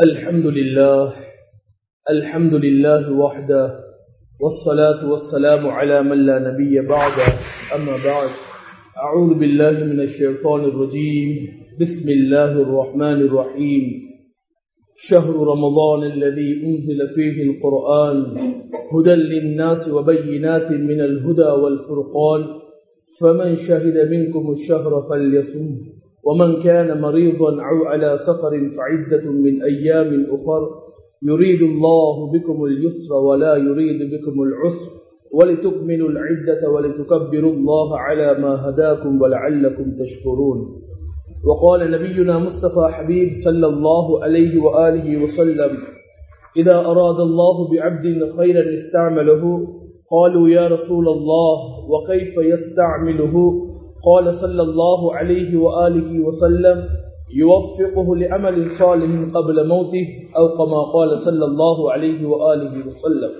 الحمد لله وحده والصلاة والسلام على من لا نبي بعده أما بعد أعوذ بالله من الشيطان الرجيم بسم الله الرحمن الرحيم شهر رمضان الذي أنزل فيه القرآن هدى للناس وبينات من الهدى والفرقان فمن شهد منكم الشهر فليصم ومن كان مريضا أو على سفر فعدة من أيام أخر يريد الله بكم اليسر ولا يريد بكم العسر ولتكملوا العدة ولتكبروا الله على ما هداكم ولعلكم تشكرون. وقال نبينا مصطفى حبيب صلى الله عليه وآله وسلم إذا أراد الله بعبد خيرا استعمله قالوا يا رسول الله وكيف يستعمله قال صلى الله عليه وآله وسلم يوفقه لعمل صالح قبل موته أو كما قال صلى الله عليه وآله وسلم.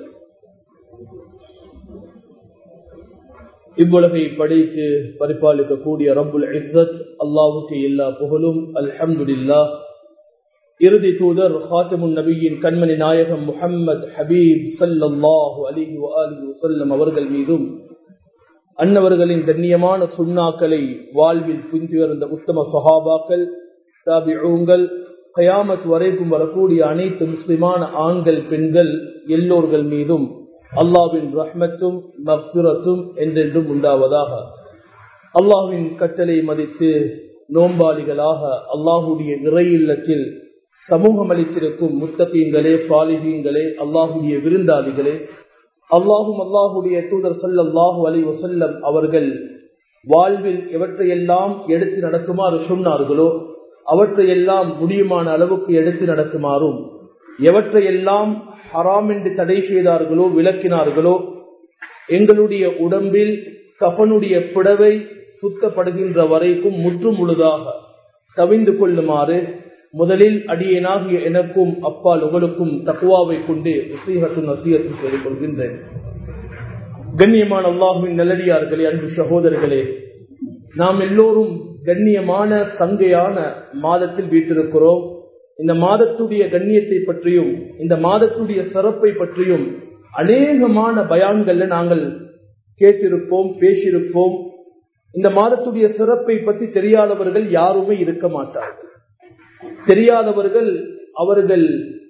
இவ்வுலகை படைத்து பரிபாலிக்கக்கூடிய ரப்புல் இஸ்ஸத் அல்லாஹ்வுக்கு எல்லா புகழும். அல்ஹம்துலில்லாஹ். இறுதி தூதர் ஹாத்திமுன் நபியின் கண்மணி நாயகம் முஹம்மது ஹபீப் ஸல்லல்லாஹு அலைஹி வஆலிஹி வஸல்லம் அவர்கள் மீதும் அன்னவர்களின் கண்ணியமான சுன்னாக்களை வாழ்வில் பின்துயர்ந்த உத்தம சஹாபாக்கள் தாபிஊங்கள் கயாமத் வரைக்கும் வரக்கூடிய அனைத்து முஸ்லிமான ஆண்கள் பெண்கள் எல்லோர்கள் மீதும் அல்லாஹ்வின் ரஹ்மத்தும் மக்ஃபிரத்தும் என்றென்றும் உண்டாவதாக. அல்லாஹ்வின் கட்டளை மதித்து நோன்பாளிகளாக அல்லாஹ்வுடைய இறை இல்லத்தில் சமூகம் அளித்திருக்கும் முத்தகீன்களே, சாலிஹீன்களே, அல்லாஹ்வுடைய விருந்தாளிகளே, அல்லாஹுடைய தூதர் ஸல்லல்லாஹு அலைஹி வஸல்லம் அவர்கள் வாழ்வில் எவற்றையெல்லாம் எடுத்து நடக்குமாறு சொன்னார்களோ அவற்றையெல்லாம் முடியுமான அளவுக்கு எடுத்து நடக்குமாறும், எவற்றையெல்லாம் ஹராம் என்று தடை செய்தார்களோ விளக்கினார்களோ, எங்களுடைய உடம்பில் கஃனுடைய புடவை சுத்தப்படுகின்ற வரைக்கும் முற்று முழுதாக தவிந்து கொள்ளுமாறு முதலில் அடியேனாகிய எனக்கும் அப்பால் உங்களுக்கும் தக்வாவை கொண்டு நசீஹத்தும் செய்து கொள்கின்றேன். கண்ணியமான அல்லாஹ்வின் நல்லடியார்களே, அன்பு சகோதரர்களே, நாம் எல்லோரும் கண்ணியமான சங்கையான மாதத்தில் வீட்டிருக்கிறோம். இந்த மாதத்துடைய கண்ணியத்தை பற்றியும் இந்த மாதத்துடைய சிறப்பை பற்றியும் அநேகமான பயான்கள்ல நாங்கள் கேட்டிருப்போம், பேசியிருப்போம். இந்த மாதத்துடைய சிறப்பை பற்றி தெரியாதவர்கள் யாருமே இருக்க மாட்டார்கள். தெரியாதவர்கள் அவர்கள்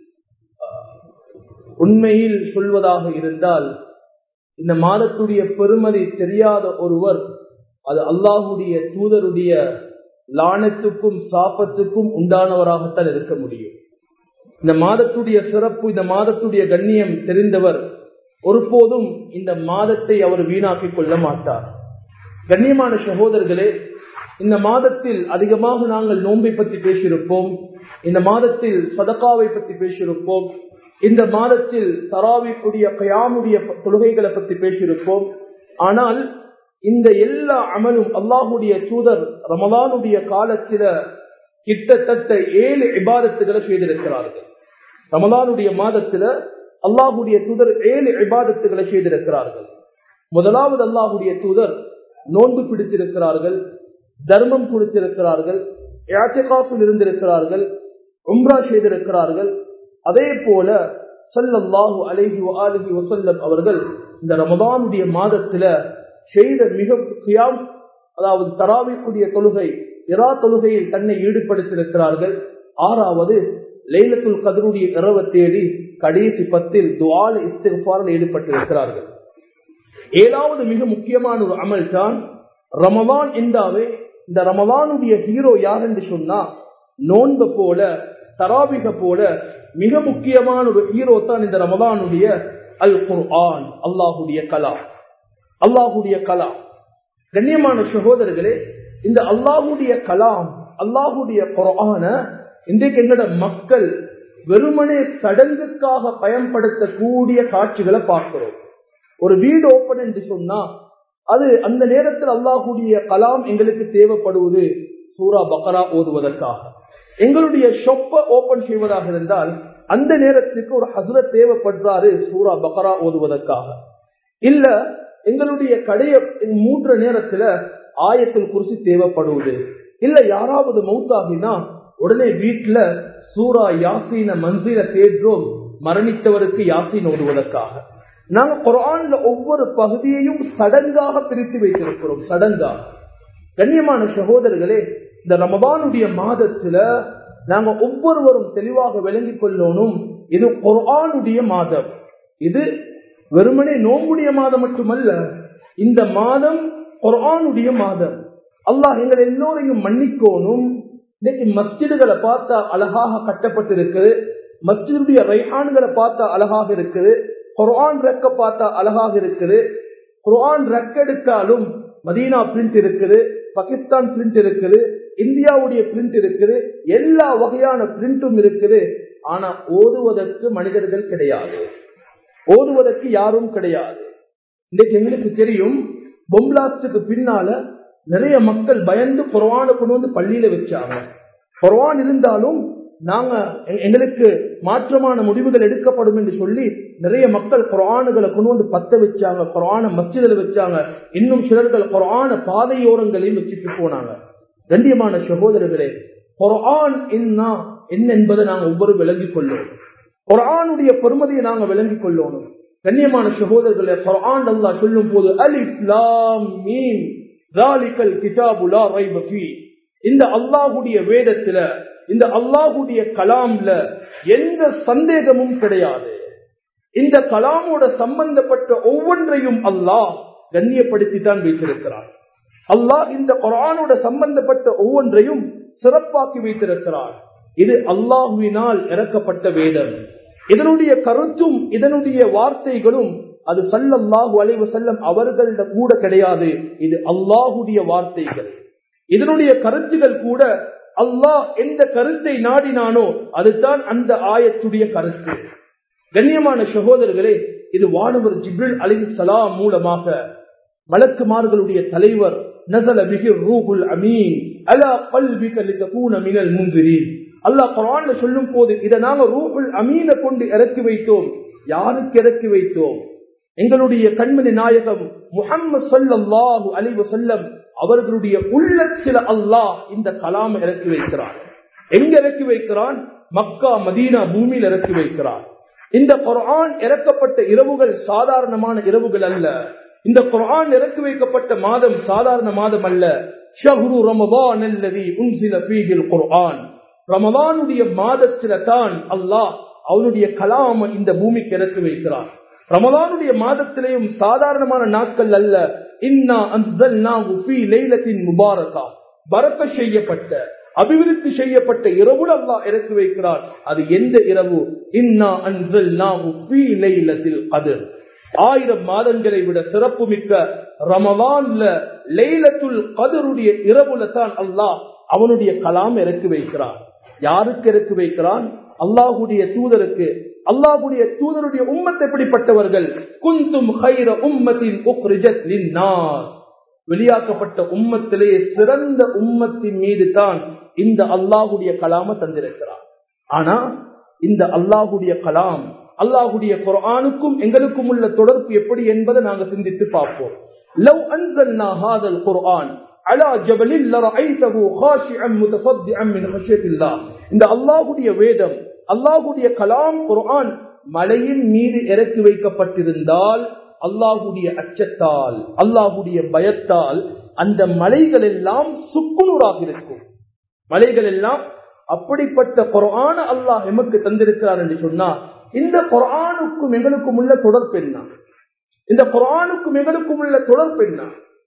உண்மையில் சொல்வதாக இருந்தால் இந்த மாதத்துடைய பெருமதி தெரியாத ஒருவர் அது அல்லாஹுடைய தூதருடைய லானத்துக்கும் சாபத்துக்கும் உண்டானவராகத்தான் இருக்க முடியும். இந்த மாதத்துடைய சிறப்பு, இந்த மாதத்துடைய கண்ணியம் தெரிந்தவர் ஒருபோதும் இந்த மாதத்தை அவர் வீணாக்கிக் கொள்ள மாட்டார். கண்ணியமான சகோதரர்களே, இந்த மாதத்தில் அதிகமாக நாங்கள் நோன்பை பற்றி பேசியிருப்போம். இந்த மாதத்தில் சதகாவை பற்றி பேசியிருப்போம். இந்த மாதத்தில் தராவிக்குடைய கயாமுடைய தொழுகைகளை பற்றி பேசியிருப்போம். ஆனால் இந்த எல்லா அமலும் அல்லாஹுடைய தூதர் ரமலானுடைய காலத்தில கிட்டத்தட்ட 7 இபாதத்துகளை செய்திருக்கிறார்கள். ரமலானுடைய மாதத்துல அல்லாஹுடைய தூதர் 7 இபாதத்துகளை செய்திருக்கிறார்கள். முதலாவது அல்லாஹுடைய தூதர் நோன்பு பிடித்திருக்கிறார்கள், தர்மம் கொடுத்திருக்கிறார்கள், இஅ்திகாஃபில் இருந்திருக்கிறார்கள், உம்ரா செய்திருக்கிறார்கள். அதே போல ஸல்லல்லாஹு அலைஹி வஆலிஹி வஸல்லம் அவர்கள் இந்த ரமலானுடைய மாதத்துல செய்த மிக கியாம், அதாவது தராவிக்குடைய தொழுகை, இரா தொழுகையில் தன்னை ஈடுபடுத்தியிருக்கிறார்கள். 6வது லைலத்துல் கத்ருடைய இரவை தேடி கடைசி 10 துஆல் இஸ்திக்ஃபாரில் ஈடுபட்டிருக்கிறார்கள். 7வது மிக முக்கியமான ஒரு அமல் தான் ரமலான் என்றாவே இந்த ரமலானுடைய ஹீரோ யார் என்று சொன்னா நோன்பு போல தராவிக போல மிக முக்கியமான ஒரு ஹீரோ தான் இந்த ரமலானுடைய அல் குர்ஆன், அல்லாஹுடைய கலாம். அல்லாஹுடைய கலாம். கண்ணியமான சகோதரர்களே, இந்த அல்லாஹுடைய கலாம், அல்லாஹுடைய குர்ஆன இன்றைக்கு எங்கட மக்கள் வெறுமனே சடங்குக்காக பயன்படுத்தக்கூடிய காட்சிகளை பார்க்கிறோம். ஒரு வீடு ஓபன் என்று சொன்னா அது அந்த நேரத்தில் அல்லாஹுடைய கலாம் எங்களுக்கு தேவைப்படுவது சூரா பக்ரா ஓதுவதற்காக. எங்களுடைய ஷாப்பை ஓபன் செய்வதாக இருந்தால் அந்த நேரத்துக்கு ஒரு ஹஸ்ரத் தேவைப்படுறாரு சூரா பக்ரா ஓதுவதற்காக. இல்ல எங்களுடைய கடைய மூன்ற நேரத்துல ஆயத்துல் குர்சி தேவைப்படுவது. இல்ல யாராவது மௌத்தாகினா உடனே வீட்டுல சூரா யாசீன மன்சில தேடுறோம், மரணித்தவருக்கு யாசீன் ஓதுவதற்காக. நாங்க குர்ஆன்ல ஒவ்வொரு பகுதியையும் சடங்காக பிரித்து வைத்திருக்கிறோம். சடங்காக. கண்ணியமான சகோதரர்களே, இந்த ரமதானுடைய மாதத்துல நாங்க ஒவ்வொருவரும் தெளிவாக விளங்கிக் கொள்ளணும், இது குர்ஆனுடைய மாதம். இது வெறுமனே நோம்புடைய மாதம் மட்டுமல்ல, இந்த மாதம் குர்ஆனுடைய மாதம். அல்லாஹ் எங்கள் எல்லோரையும் மன்னிக்கோனும். இன்னைக்கு மஸ்ஜிதுகளை பார்த்தா அழகாக கட்டப்பட்டிருக்குது, மஸ்ஜிதுடைய ரைஹான்களை பார்த்தா அழகாக இருக்குது, குர்ஆன் ரெக்க பார்த்தா அழகாக இருக்குது. குர்ஆன் ரெக்க எடுத்தாலும் மதீனா பிரிண்ட் இருக்குது, பாகிஸ்தான் பிரிண்ட் இருக்குது, இந்தியாவுடைய பிரிண்ட் இருக்குது, எல்லா வகையான பிரிண்டும் இருக்குது. ஆனா ஓதுவதற்கு மனிதர்கள் கிடையாது, ஓதுவதற்கு யாரும் கிடையாது. இன்னைக்கு எங்களுக்கு தெரியும், பொம்பிளாஸ்டுக்கு பின்னால நிறைய மக்கள் பயந்து குர்ஆனை கொண்டு வந்து பள்ளியில வச்சாங்க. குர்ஆன் இருந்தாலும் நாங்க எங்களுக்கு மாற்றமான முடிவுகள் எடுக்கப்படும் என்று சொல்லி நிறைய மக்கள் குர்ஆன்களை கொண்டு வந்து பத்த வச்சாங்க, குர்ஆனை மஸ்ஜிதில் வச்சாங்க. இன்னும் சிலர்கள் குர்ஆனை பாதையோரங்களையும் வச்சுட்டு போனாங்க. கண்ணியமான சகோதரர்களே, குர்ஆன் என்ன என்பதை நாங்க ஒவ்வொரு விளங்கிக் கொள்ளணும். குர்ஆனுடைய பெருமதியை நாங்க விளங்கிக் கொள்ளணும். கண்ணியமான சகோதரர்களே, குர்ஆன் அல்லாஹ் சொல்லும் போது அலிஃப் லாம் மீம் ஸாலிகல் கிதாபு லா ரைப ஃபீ, இந்த அல்லாஹ்வுடைய வேதத்துல, இந்த அல்லாஹ்வுடைய கலாம்ல எந்த சந்தேகமும் கிடையாது. இந்த கலாமோட சம்பந்தப்பட்ட ஒவ்வொன்றையும் அல்லாஹ் கண்ணியப்படுத்தி தான் வைத்திருக்கிறார். அல்லாஹ் இந்த குர்ஆனோட சம்பந்தப்பட்ட ஒவ்வொன்றையும் சிறப்பாக்கி வைத்திருக்கிறார். இது அல்லாஹ்வினால் இறக்கப்பட்ட வேதம். இதனுடைய கருத்தும் இதனுடைய வார்த்தைகளும் அது ஸல்லல்லாஹு அலைஹி வஸல்லம் அவர்களோட கூட கிடையாது. இது அல்லாஹ்வுடைய வார்த்தைகள். இதனுடைய கருத்துகள் கூட அல்லாஹ் எந்த கருத்தை நாடினானோ அதுதான் அந்த ஆயத்துடைய கருத்து. கண்ணியமான சகோதரர்களே, இது வானவர் ஜிப்ரீல் அலைஹிஸ்ஸலாம் மூலமாக மலக்குமார்களுடைய தலைவர் நஸல பிஹி ரூஹுல் அமீன் அலா கல்பிக லிதகூன மினல் முன்சிரீன். அல்லாஹ் குர்ஆன்ல சொல்லும் போது இதை நாங்க ரூஹுல் அமீன கொண்டு இறக்கி வைத்தோம். யாருக்கு இறக்கி வைத்தோம்? எங்களுடைய கண்மணி நாயகம் முஹம்மது ஸல்லல்லாஹு அலைஹி வஸல்லம் அவர்களுடைய உள்ளத்தில் அல்லாஹ் இந்த கலாம் இறக்கி வைக்கிறார். எங்க இறக்கி வைக்கிறான்? மக்கா மதீனா பூமியில் இறக்கி வைக்கிறார். இந்த குர்ஆன் இறக்கப்பட்ட இரவுகள் சாதாரணமான இரவுகள் அல்ல. இந்த குர்ஆன் இறக்கி வைக்கப்பட்ட மாதம் சாதாரண மாதம் அல்ல. ஷஹ்ரு ரமதான் அல்லதி உன்சில ஃபீஹில் குர்ஆன். ரமதானுடைய மாதத்தில தான் அல்லாஹ் அவனுடைய கலாம் இந்த பூமிக்கு இறக்கி வைக்கிறார். ரமதானுடைய மாதத்திலேயும் சாதாரணமான நாட்கள் அல்ல. இன்னா அன்ஸல்னாஹு ஃபீ லைலத்தின் முபாரகா, பரக்கத் செய்யப்பட்ட அபிவிருத்தி செய்யப்பட்ட இரவு அல்லாஹ் இறக்கி வைக்கிறார். அது எந்த இரவு? இன்னா அன்ஸல்னாஹு ஃபீ லைலத்தில் கத்ர். 1000 மாதங்களை விட சிறப்பு மிக்க ரமலான்ல லைலத்துல் கத்ருடைய இரவுல தான் அல்லாஹ் அவனுடைய கலாம் இறக்கி வைக்கிறார். யாருக்கு இறக்கி வைக்கிறான்? அல்லாஹ்வுடைய தூதருக்கு. அல்லாஹ்வுடைய தூதருடைய உம்மத் எப்படிப்பட்டவர்கள்? குந்தும் கைர உம்மத்தின் உக்ரிஜத் லின்னாஸ், வெளியாக்கப்பட்ட உம்மத்திலே சிறந்த உம்மத்தின் மீது தான் இந்த அல்லாஹ்வுடைய கலாம தந்திருக்கிறார். ஆனா இந்த அல்லாஹ்வுடைய கலாம், அல்லாஹ்வுடைய குர்ஆனுக்கும் எங்களுக்கும் உள்ள தொடர்பு எப்படி என்பதை நாங்க சிந்தித்து பார்ப்போம். லவ் அன்ஸல்னா ஹாதல் குர்ஆன் அலா ஜபலில் லரஐதஹு காஷிஅன் முத்தஸத்திஅன் மின் கஷ்யத்தில்லாஹ். இந்த அல்லாஹ்வுடைய வேதம், அல்லாஹ்வுடைய கலாம் குர்ஆன் மலையின் மீது இறக்கி வைக்கப்பட்டிருந்தால் அல்லாஹ்வுடைய அச்சத்தால், அல்லாஹ்வுடைய பயத்தால் அந்த மலைகள் எல்லாம் சுக்குநூறாக இருக்கும். மலைகள் எல்லாம் அப்படிப்பட்ட குர்ஆன அல்லாஹ் எமக்கு தந்திருக்கிறார் என்று சொன்னா, இந்த குர்ஆனுக்கும் எங்களுக்கும் உள்ள தொடர்பு என்ன? இந்த குர்ஆனுக்கும் எங்களுக்கும் உள்ள தொடர்பு என்ன?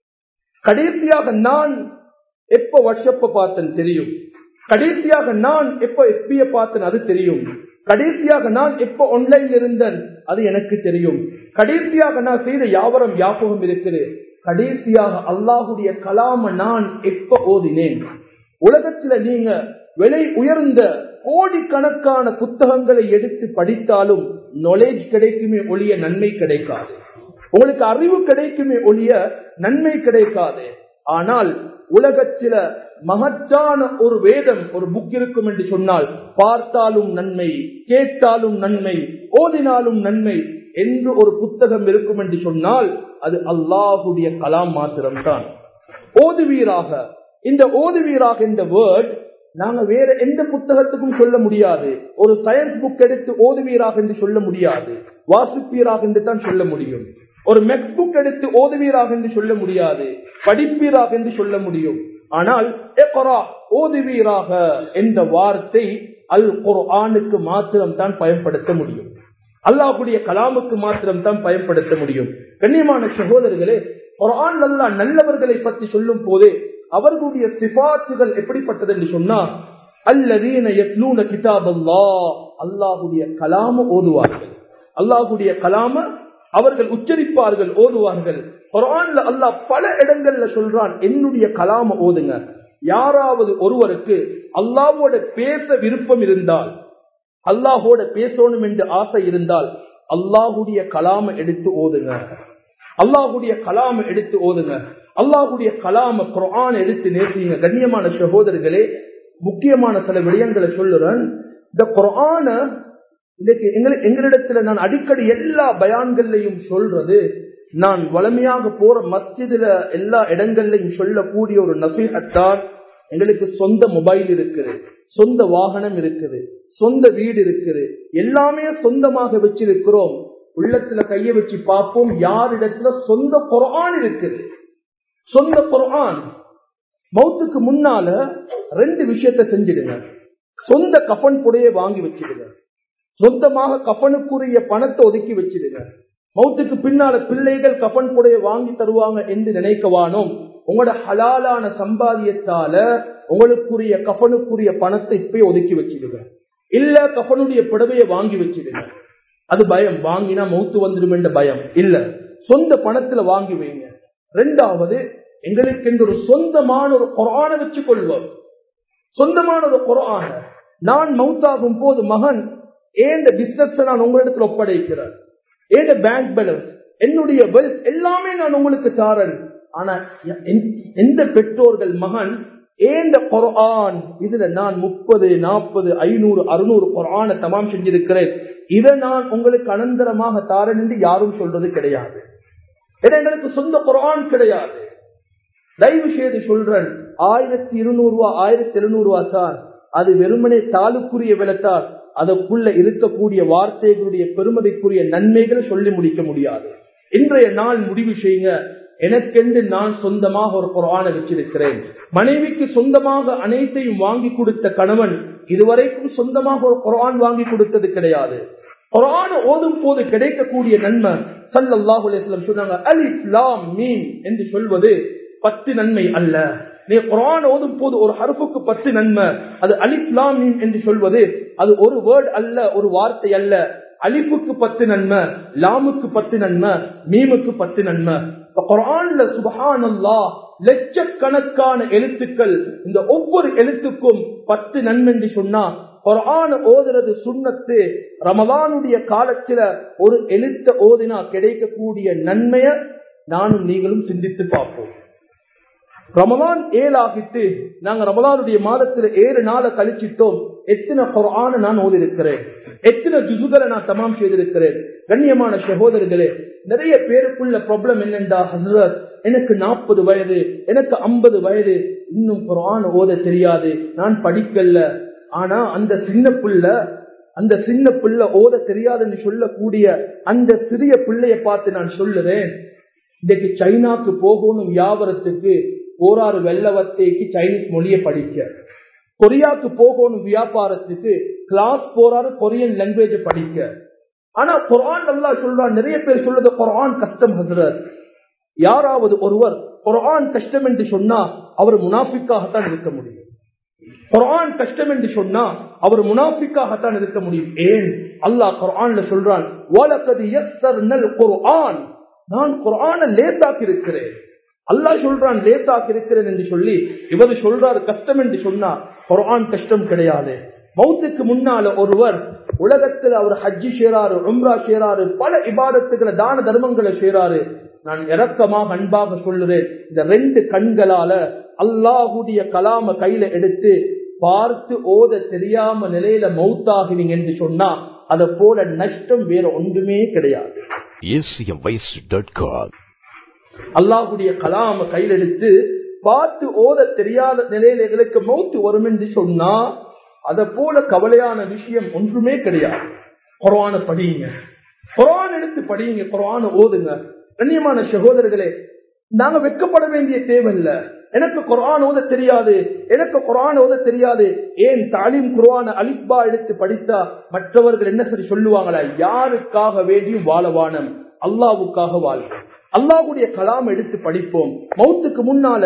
கடைசியாக நான் எப்ப வாட்ஸ்அப்ப பார்த்தேன் தெரியும், கடைசியாக நான் எப்ப எஸ்பிய பார்த்தேன் அது தெரியும், கடைசியாக நான் எப்ப ஆன்லைன்ல இருந்தேன் அது எனக்கு தெரியும், கடைசியாக நான் செய்த யாவரம் ஞாபகம் இருக்குது, கடைசியாக அல்லாஹ்வுடைய கலாம நான் எப்ப ஓதினேன். உலகத்துல நீங்க விலை உயர்ந்த கோடிக்கணக்கான புத்தகங்களை எடுத்து படித்தாலும் நாலேஜ் கிடைக்குமே ஒழிய நன்மை கிடைக்காது. உங்களுக்கு அறிவு கிடைக்குமே ஒழிய நன்மை கிடைக்காது. ஆனால் உலகத்தில மகத்தான ஒரு வேதம், ஒரு புக் இருக்கும் என்று சொன்னால் பார்த்தாலும் நன்மை, கேட்டாலும் நன்மை, ஓதினாலும் நன்மை என்று ஒரு புத்தகம் இருக்கும் என்று சொன்னால் அது அல்லாஹ்வுடைய கலாம் மாத்திரம்தான். ஓதுவீராக, இந்த ஓதுவீராக இந்த வேர்ட் நாங்க வேற எந்த புத்தகத்துக்கும் சொல்ல முடியாது. ஒரு சயின்ஸ் புக் எடுத்து ஓதுவீராக என்று சொல்ல முடியாது, வாசிப்பீராக என்று தான் சொல்ல முடியும். ஒரு மேக்ஸ் புக் எடுத்து ஓதுவீராக என்று சொல்ல முடியாது, படிப்பீராக என்று சொல்ல முடியும். ஆனால் இக்ரா ஓதுவீராக என்ற வார்த்தை அல் குர்ஆனுக்கு மாத்திரம் தான் பயன்படுத்த முடியும், அல்லாஹ்வுடைய கலாமுக்கு மாத்திரம் தான் பயன்படுத்த முடியும். கண்ணியமான சகோதரர்களே, குர்ஆன் அல்லாஹ் நல்லவர்களை பற்றி சொல்லும் போது அவர்களுடைய சிபாத்துகள் எப்படிப்பட்டது என்று சொன்னா, அல்லதீன யத்லூன கிதாபல்லாஹ், அல்லாஹ்வுடைய கலாம ஓதுவார்கள், அல்லாஹ்வுடைய கலாம அவர்கள் உச்சரிப்பார்கள், ஓதுவார்கள். குர்ஆன்ல அல்லாஹ் பல இடங்கள்ல சொல்றான், என்னுடைய கலாம ஓதுங்க. யாராவது ஒருவருக்கு அல்லாஹ்வோட பேச விருப்பம் இருந்தால், அல்லாஹ்வோட பேசணும் என்று ஆசை இருந்தால், அல்லாஹ்வுடைய கலாம எடுத்து ஓதுங்க, அல்லாஹ்வுடைய கலாம எடுத்து ஓதுங்க, அல்லாஹ்வுடைய கலாம குர்ஆன் எடுத்து நேசிங்க. கண்ணியமான சகோதரர்களே, முக்கியமான சில விடயங்களை சொல்லுறேன். இந்த குர்ஆன இன்னைக்கு எங்களிடத்துல நான் அடிக்கடி எல்லா பயான்கள்லையும் சொல்றது, நான் வளமையாக போற மஸ்ஜிதுல எல்லா இடங்கள்லையும் சொல்லக்கூடிய ஒரு நசீஹத்தான், எங்களுக்கு சொந்த மொபைல் இருக்குது, சொந்த வாகனம் இருக்குது, சொந்த வீடு இருக்குது, எல்லாமே சொந்தமாக வச்சிருக்கிறோம். உள்ளத்துல கைய வச்சு பார்ப்போம், யாரிடத்துல சொந்த குர்ஆன் இருக்குது. சொந்த குர்ஆன் மௌத்துக்கு முன்னால ரெண்டு விஷயத்தை செஞ்சிடுங்க. சொந்த கஃபன் புடையை வாங்கி வச்சிடுங்க, சொந்தமாக கஃபனுக்குரிய பணத்தை ஒதுக்கி வச்சிடுங்க. மௌத்துக்கு பின்னால பிள்ளைகள் கஃபன் புடையை வாங்கி தருவாங்க என்று நினைக்கவானோம். உங்களோட ஹலாலான சம்பாதியத்தால உங்களுக்குரிய கஃபனுக்குரிய பணத்தை இப்பயே ஒதுக்கி வச்சிடுங்க. இல்ல கஃபனுடைய புடவையை வாங்கி வச்சிடுங்க, அது பயம், வாங்கினா மௌத்து வந்துடும் என்ற பயம் இல்ல, சொந்த பணத்துல வாங்கி வைங்க. ரெண்டாவது, எங்களுக்கு என்று ஒரு சொந்தமான ஒரு குர்ஆனை வச்சு கொள்வோம், சொந்தமான ஒரு குர்ஆன். நான் மௌத்தாகும் போது மகன் ஏந்த பிசினஸ் நான் உங்களிடத்தில் ஒப்படைக்கிறேன், ஏந்த பேங்க் பேலன்ஸ், என்னுடைய வெல்த் எல்லாமே நான் உங்களுக்கு தாரன். ஆனா எந்த பெற்றோர்கள் மகன் ஏந்த குர்ஆன், இதுல நான் 30, 40, 500, 600 குர்ஆனை தமாம் செஞ்சிருக்கிறேன், இதை நான் உங்களுக்கு அனந்தரமாக தாரன் என்று யாரும் சொல்றது கிடையாது. எங்களுக்கு சொந்த குர்ஆன் கிடையாது. தயவு செய்து சொல்றேன், 1200 ரூபா 1700 ரூபா சார், அது வெறுமனே தாளுக்குரிய விலத்தால் அதற்குள்ள இருக்கக்கூடிய வார்த்தைகளுடைய பெருமதிக்குரிய நன்மைகளை சொல்லி முடிக்க முடியாது. இன்றைய நாள் முடிவு செய்யுங்க, எனக்கென்று நான் சொந்தமாக ஒரு குர்ஆனை வச்சிருக்கிறேன். மனைவிக்கு சொந்தமாக அனைத்தையும் வாங்கி கொடுத்த கணவன் இதுவரைக்கும் சொந்தமாக ஒரு குர்ஆன் வாங்கி கொடுத்தது கிடையாது. குர்ஆன் ஓதும் போது கிடைக்கக்கூடிய நன்மை ஸல்லல்லாஹு அலைஹி வஸல்லம் சொன்னாங்க, அலிஃப் லாம் மீம் என்று சொல்வது 10 நன்மை அல்ல. நீ குர்ஆன் ஓதும் போது ஒரு ஹர்ஃபுக்கு 10 நன்மை, அது அலிஃப் லாம் மீம் என்று சொல்வது அது ஒரு வேர்ட் அல்ல, ஒரு வார்த்தை அல்ல. அலிஃபுக்கு 10 நன்மை, லாமுக்கு 10 நன்மை, மீமுக்கு 10 நன்மை. குர்ஆன்ல சுப்ஹானல்லாஹ் லட்சக்கணக்கான எழுத்துக்கள், இந்த ஒவ்வொரு எழுத்துக்கும் 10 நன்மை என்று சொன்னா, குர்ஆன் ஓதுறது சுன்னத்து. ரமலானுடைய காலத்துல ஒரு எழுத்த ஓதினா கிடைக்கக்கூடிய நன்மைய நானும் நீங்களும் சிந்தித்து பார்ப்போம். ரமலான் 7 ஆகிட்டு நாங்க ரமலானுடைய மாதத்துல 7 நாளை கழிச்சிட்டோம். எத்தனை குர்ஆனை நான் ஓதி இருக்கிறேன், எத்தனை ஜுசுகளை நான் தமாம் செய்திருக்கிறேன். கண்ணியமான சகோதரர்களே, நிறைய பேருக்குள்ள ப்ராப்ளம் என்னென்றா, ஹஸ்ரத் எனக்கு 40 வயது, எனக்கு 50 வயது, இன்னும் குர்ஆன் ஓத தெரியாது, நான் படிக்கல. ஆனா அந்த சின்ன பிள்ளை ஓத தெரியாதுன்னு சொல்லக்கூடிய அந்த சிறிய பிள்ளைய பார்த்து நான் சொல்லுறேன், இன்னைக்கு சைனாக்கு போகணும் வியாபாரத்துக்கு, போராறு வெள்ளவத்தைக்கு சைனீஸ் மொழியை படிக்க, கொரியாவுக்கு போகணும் வியாபாரத்துக்கு, கிளாஸ் போறாரு கொரியன் லாங்குவேஜ் படிக்க. ஆனா குர்ஆன் அல்லாஹ் சொல்றான், நிறைய பேர் சொல்றது குர்ஆன் கஷ்டம் ஹஸ்ரத். யாராவது ஒருவர் குர்ஆன் கஷ்டம் என்று சொன்னா அவர் முனாஃபிக்காகத்தான் இருக்க முடியும். குர்ஆன் கஷ்டம் என்று சொன்னா அவர் முனாஃபிக்காகத்தான் இருக்க முடியும். ஏன்? அல்லாஹ் குர்ஆன்ல சொல்றான், வலகத் யஸ்ஸர்னல் குர்ஆன், நான் குர்ஆனை லேசாக்கி இருக்கிறேன். அல்லாஹ் சொல்றான் லேசாக்கி இருக்கிறேன் என்று சொல்லி, இவர் சொல்றாரு கஷ்டம் என்று சொன்னா குர்ஆன் கஷ்டம் கிடையாது. மௌத்துக்கு முன்னால ஒருவர் உலகத்தில் அவர் ஹஜ்ஜி செய்றாரு, உம்ரா செய்றாரு, பல இபாதத்துகளை தான தர்மங்களை செய்றாரு. நான் இரக்கமாக அன்பாக சொல்லுறேன், இந்த 2 கண்களால அல்லாஹுடைய கலாம கையில எடுத்து பார்த்து ஓத தெரியாம நிலையில மௌத்தாகினீங்க என்று சொன்னா அதை போல நஷ்டம் வேற ஒன்றுமே கிடையாது. அல்லாஹுடைய கலாம கையில் எடுத்து பார்த்து ஓத தெரியாத நிலையில எங்களுக்கு மௌத்து வரும் என்று சொன்னா அத போல கவலையான விஷயம் ஒன்றுமே கிடையாது. குர்ஆனை படிங்க, குர்ஆன் எடுத்து படிங்க, குர்ஆனை ஓதுங்க. கண்ணியமான சகோதரர்களே, நாங்க வெட்கப்பட வேண்டிய தேவையில்லை. எனக்கு குர்ஆன் ஓத தெரியாது, எனக்கு குர்ஆன் ஓத தெரியாது. ஏன் தாலீம் குர்ஆனை அலிஃபா எடுத்து படித்தா மற்றவர்கள் என்ன சரி சொல்லுவாங்களா? யாருக்காக வேண்டியும் வாழவானம், அல்லாஹ்வுக்காக வாழ்வோம். அல்லாஹ்வுடைய கலாம் எடுத்து படிப்போம். மௌத்துக்கு முன்னால